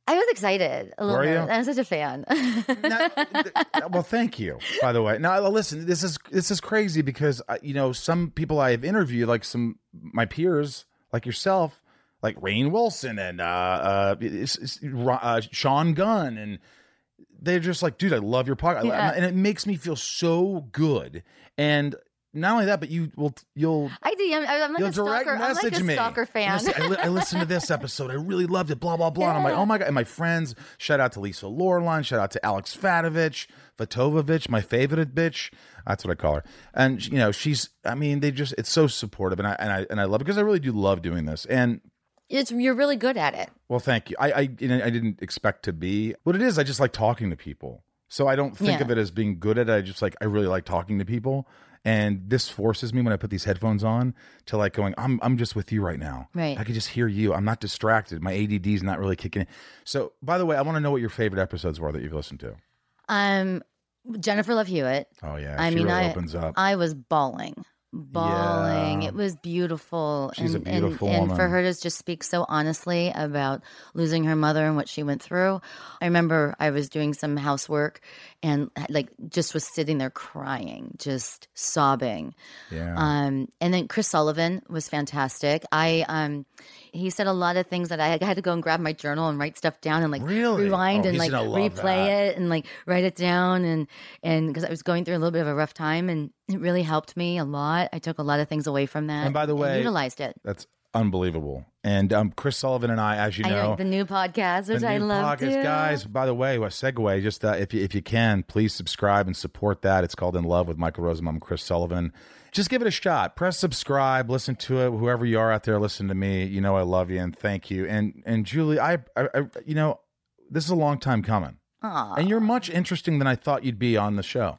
I was excited a little Were bit. you? I'm such a fan. Now, th- well, thank you. By the way, now listen. This is this is crazy because uh, you know some people I have interviewed, like some my peers, like yourself, like Rainn Wilson and uh, uh, it's, it's, uh, Sean Gunn, and they're just like, dude, I love your podcast, Yeah. and it makes me feel so good. And not only that, but you will you'll. I do. I'm, I'm like You'll a direct stalker. I'm like message a me. stalker fan. Listen, I, li- I listened to this episode. I really loved it. Blah blah blah. And I'm like, oh my god. And my friends, shout out to Lisa Loreline. Shout out to Alex Fatovich, Fatovovich, my favorite bitch. That's what I call her. And you know, she's. I mean, they just. It's so supportive, and I and I and I love it because I really do love doing this. And It's you're really good at it. well, thank you. I I you know, I didn't expect to be what it is. I just like talking to people. So I don't think Yeah. of it as being good at it. I just like I really like talking to people. And this forces me when I put these headphones on to like going, I'm I'm just with you right now. Right. I can just hear you. I'm not distracted. My A D D is not really kicking in. So, by the way, I want to know what your favorite episodes were that you've listened to. Um, Jennifer Love Hewitt. Oh yeah, I she mean, really I opens up. I was bawling, bawling. Yeah. It was beautiful. She's a and, beautiful and, and for woman. her to just speak so honestly about losing her mother and what she went through. I remember I was doing some housework and like just was sitting there crying, just sobbing. Yeah. Um, and then Chris Sullivan was fantastic. I um, he said a lot of things that I had to go and grab my journal and write stuff down and like Really? rewind Oh, and he's like gonna love replay that. it and like write it down and and because I was going through a little bit of a rough time and it really helped me a lot. I took a lot of things away from that. And by the way, utilized it. That's unbelievable. And um, Chris Sullivan and I, as you I know, know the new podcast, which the I new love podcast, too. guys. By the way, a segue. Just uh, if you if you can, please subscribe and support that. It's called In Love with Michael Rosenbaum, and Chris Sullivan. Just give it a shot. Press subscribe. Listen to it. Whoever you are out there, listen to me. You know I love you and thank you. And and Julie, I, I, I you know, this is a long time coming. Aw. And you're much interesting than I thought you'd be on the show.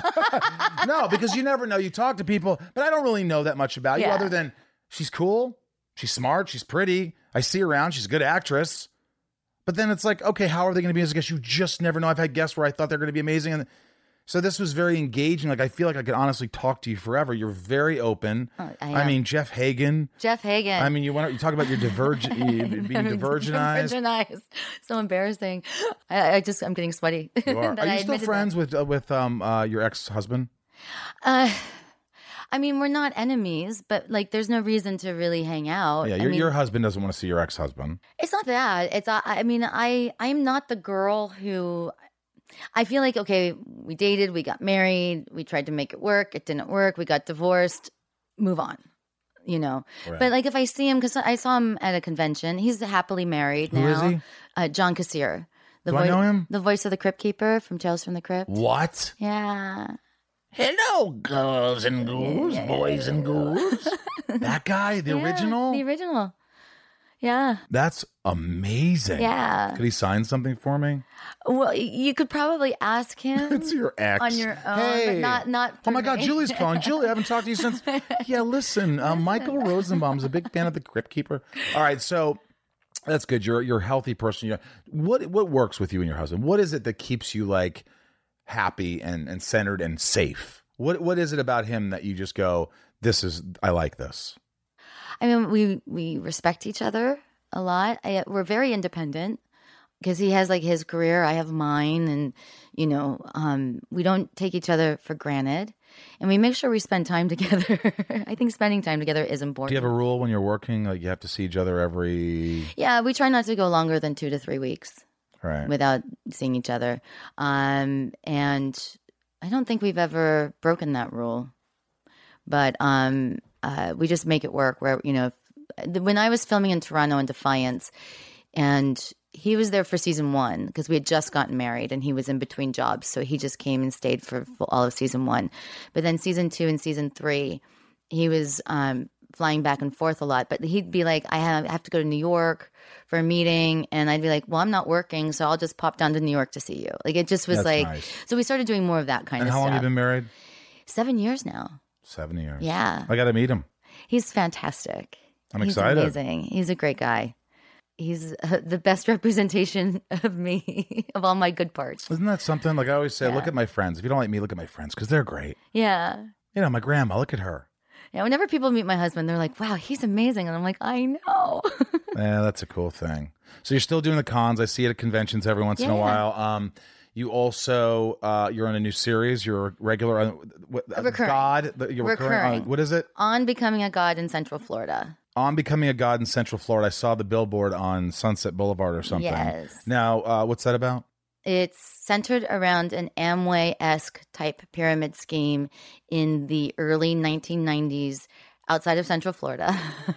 No, because you never know. You talk to people, but I don't really know that much about you Yeah. other than she's cool, she's smart, she's pretty. I see her around. She's a good actress. But then it's like, okay, how are they going to be as a guest? You just never know. I've had guests where I thought they're going to be amazing. And so this was very engaging. Like, I feel like I could honestly talk to you forever. You're very open. Oh, I I am. mean, Jeff Hagen. Jeff Hagen. I mean, you want to, you talk about your divergent, being divergenized. Divergenized. So embarrassing. I, I just I'm getting sweaty. You are. that Are I you still admitted that. friends with uh, with um uh, your ex husband? Uh, I mean, we're not enemies, but like, there's no reason to really hang out. Yeah, I your mean, your husband doesn't want to see your ex husband. It's not that. It's I, I mean, I I'm not the girl who I feel like okay, we dated, we got married, we tried to make it work, it didn't work, we got divorced, move on. You know. Right. But like if I see him cuz I saw him at a convention, he's happily married Who now. is he? Uh, John Kassir. The Do I know him? The voice of the Crypt Keeper from Tales from the Crypt. What? Yeah. Hello, girls and ghouls, boys and ghouls. That guy, the Yeah, original? The original. Yeah. That's amazing. Yeah. Could he sign something for me? Well, you could probably ask him. It's your ex. On your own, Hey. but not not. Oh my through God, me. Julie's calling. Julie, I haven't talked to you since. Yeah, listen, uh, Michael Rosenbaum's a big fan of the Crypt Keeper. All right, so that's good. You're you're a healthy person. You're, what what works with you and your husband? What is it that keeps you like happy and, and centered and safe? What what is it about him that you just go, this is I like this? I mean, we we respect each other a lot. I, we're very independent because he has like his career, I have mine, and you know, um, we don't take each other for granted, and we make sure we spend time together. I think spending time together is important. Do you have a rule when you're working? Like you have to see each other every Yeah, we try not to go longer than two to three weeks right. without seeing each other, um, and I don't think we've ever broken that rule. But um, uh, we just make it work. Where you know, if, when I was filming in Toronto in Defiance, and he was there for season one because we had just gotten married, and he was in between jobs, so he just came and stayed for all of season one. But then season two and season three, he was um, flying back and forth a lot. But he'd be like, "I have, I have to go to New York for a meeting," and I'd be like, "Well, I'm not working, so I'll just pop down to New York to see you." Like it just was That's like, nice. so we started doing more of that kind And of how stuff. long have you been married? Seven years now. Seven years. Yeah. I got to meet him. He's fantastic. I'm He's excited. amazing. He's a great guy. He's uh, the best representation of me, of all my good parts. Isn't that something? Like I always say, Yeah. look at my friends. If you don't like me, look at my friends because they're great. Yeah. You know, my grandma, look at her. Yeah. Whenever people meet my husband, they're like, wow, he's amazing. And I'm like, I know. Yeah, that's a cool thing. So you're still doing the cons. I see it at conventions every once in a Yeah. while. Um, you also uh, you're on a new series. You're a regular uh, what, uh, Recurring. God. the- You're recurring. Recurring. on- what is it? On Becoming a God in Central Florida. On Becoming a God in Central Florida. I saw the billboard on Sunset Boulevard or something. Yes. Now, uh, what's that about? It's centered around an Amway-esque type pyramid scheme in the early nineteen nineties outside of Central Florida.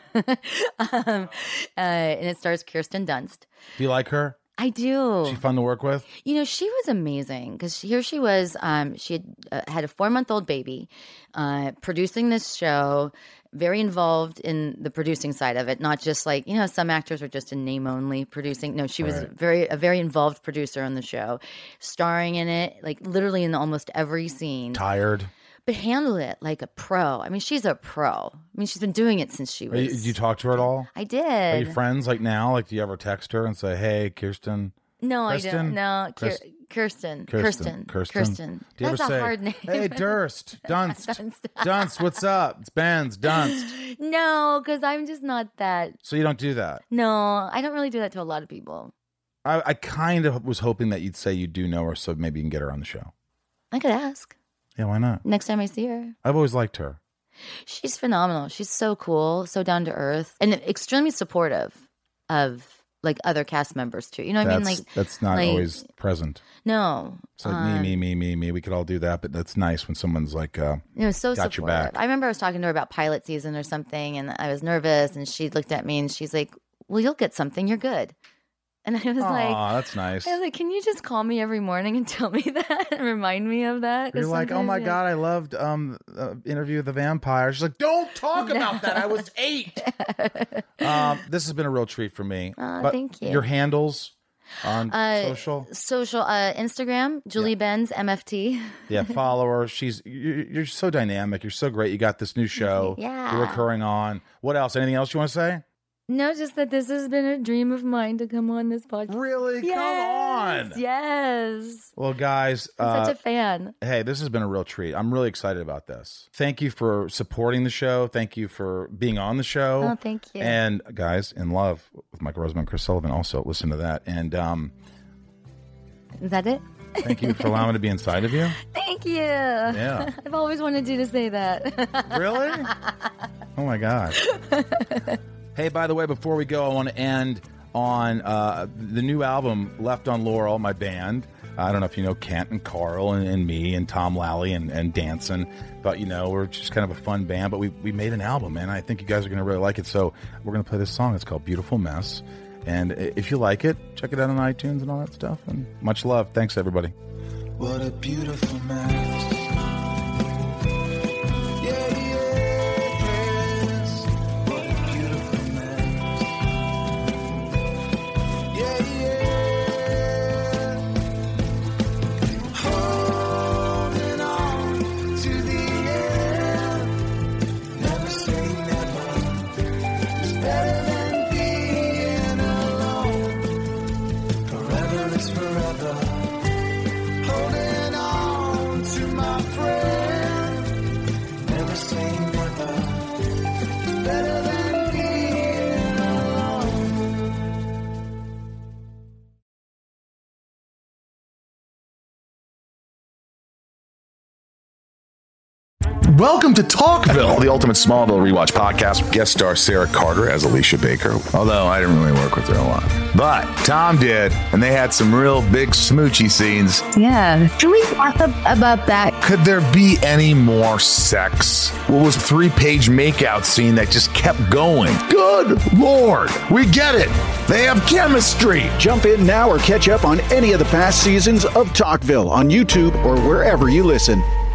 um, uh, and it stars Kirsten Dunst. Do you like her? I do. Is she fun to work with? You know, she was amazing because here she was. Um, she had uh, had a four month old baby, uh, producing this show, very involved in the producing side of it. Not just like, you know, some actors are just in name only producing. No, she was Right. very a very involved producer on the show, starring in it, like literally in almost every scene. Tired? But handled it like a pro. I mean, she's a pro. I mean, she's been doing it since she Are was. you, did you talk to her at all? I Are did. you friends like now? Like, do you ever text her and say, "Hey, Kirsten"? No, Kristen? I don't. No, Kir- Chris- Kirsten. Kirsten. Kirsten. Kirsten. Kirsten. Do you That's ever a say, hard name. "Hey, Durst, Dunst, Dunst. Dunst, what's up? It's Ben's Dunst." No, because I'm just not that. So you don't do that. No, I don't really do that to a lot of people. I, I kind of was hoping that you'd say you do know her, so maybe you can get her on the show. I could ask Yeah, why not? next time I see her. I've always liked her. She's phenomenal. She's so cool, so down to earth, and extremely supportive of like other cast members too. You know what That's I mean? Like that's not like- always present. no, It's like um, me, me, me, me, me. We could all do that, but that's nice when someone's like, uh, You know, so Got your supportive. back. I remember I was talking to her about pilot season or something, and I was nervous, and she looked at me and she's like, "Well, you'll get something. You're good." And I was like, "Aw, that's nice." I was like, "Can you just call me every morning and tell me that and remind me of that?" 'Cause You're like, "Oh sometimes, my yeah. god, I loved um uh, Interview with the Vampire." She's like, "Don't talk about that. I was eight." um, this has been a real treat for me. Aw, But thank you. Your handles on Uh, social, Social uh, Instagram, Julie Benz M F T. yeah, follow her. She's you're, you're so dynamic. You're so great. You got this new show. Yeah. You're recurring on. What else? Anything else you want to say? No, just that this has been a dream of mine to come on this podcast. Really? Yes, Come on. Yes. Well, guys, I'm uh, such a fan. hey, this has been a real treat. I'm really excited about this. Thank you for supporting the show. Thank you for being on the show. Oh, thank you. And guys, In Love with Michael Rosenbaum, Chris Sullivan. Also, listen to that. And um, Is that it? thank you for allowing me to be inside of you. Thank you. Yeah. I've always wanted you to say that. Really? Oh my God. Hey, by the way, before we go, I want to end on uh, the new album, Left on Laurel, my band. I don't know if you know Kent and Carl and, and me and Tom Lally and, and Danson, but you know, we're just kind of a fun band, but we, we made an album, man. I think you guys are going to really like it. So we're going to play this song. It's called Beautiful Mess. And if you like it, check it out on iTunes and all that stuff. And much love. Thanks, everybody. What a beautiful mess. Yeah, yes. What a beautiful mess. Yeah, yeah. Holding on to the end. Never say never. It's better than being alone. Forever is forever. Holding on to my friend. Never say never. Better than being alone. Welcome to Talkville, the ultimate Smallville rewatch podcast. Guest star Sarah Carter as Alicia Baker, although I didn't really work with her a lot. But Tom did, and they had some real big smoochy scenes. Yeah. Can we talk about that? Could there be any more sex? What was a three-page makeout scene that just kept going? Good Lord, we get it. They have chemistry. Jump in now or catch up on any of the past seasons of Talkville on YouTube or wherever you listen.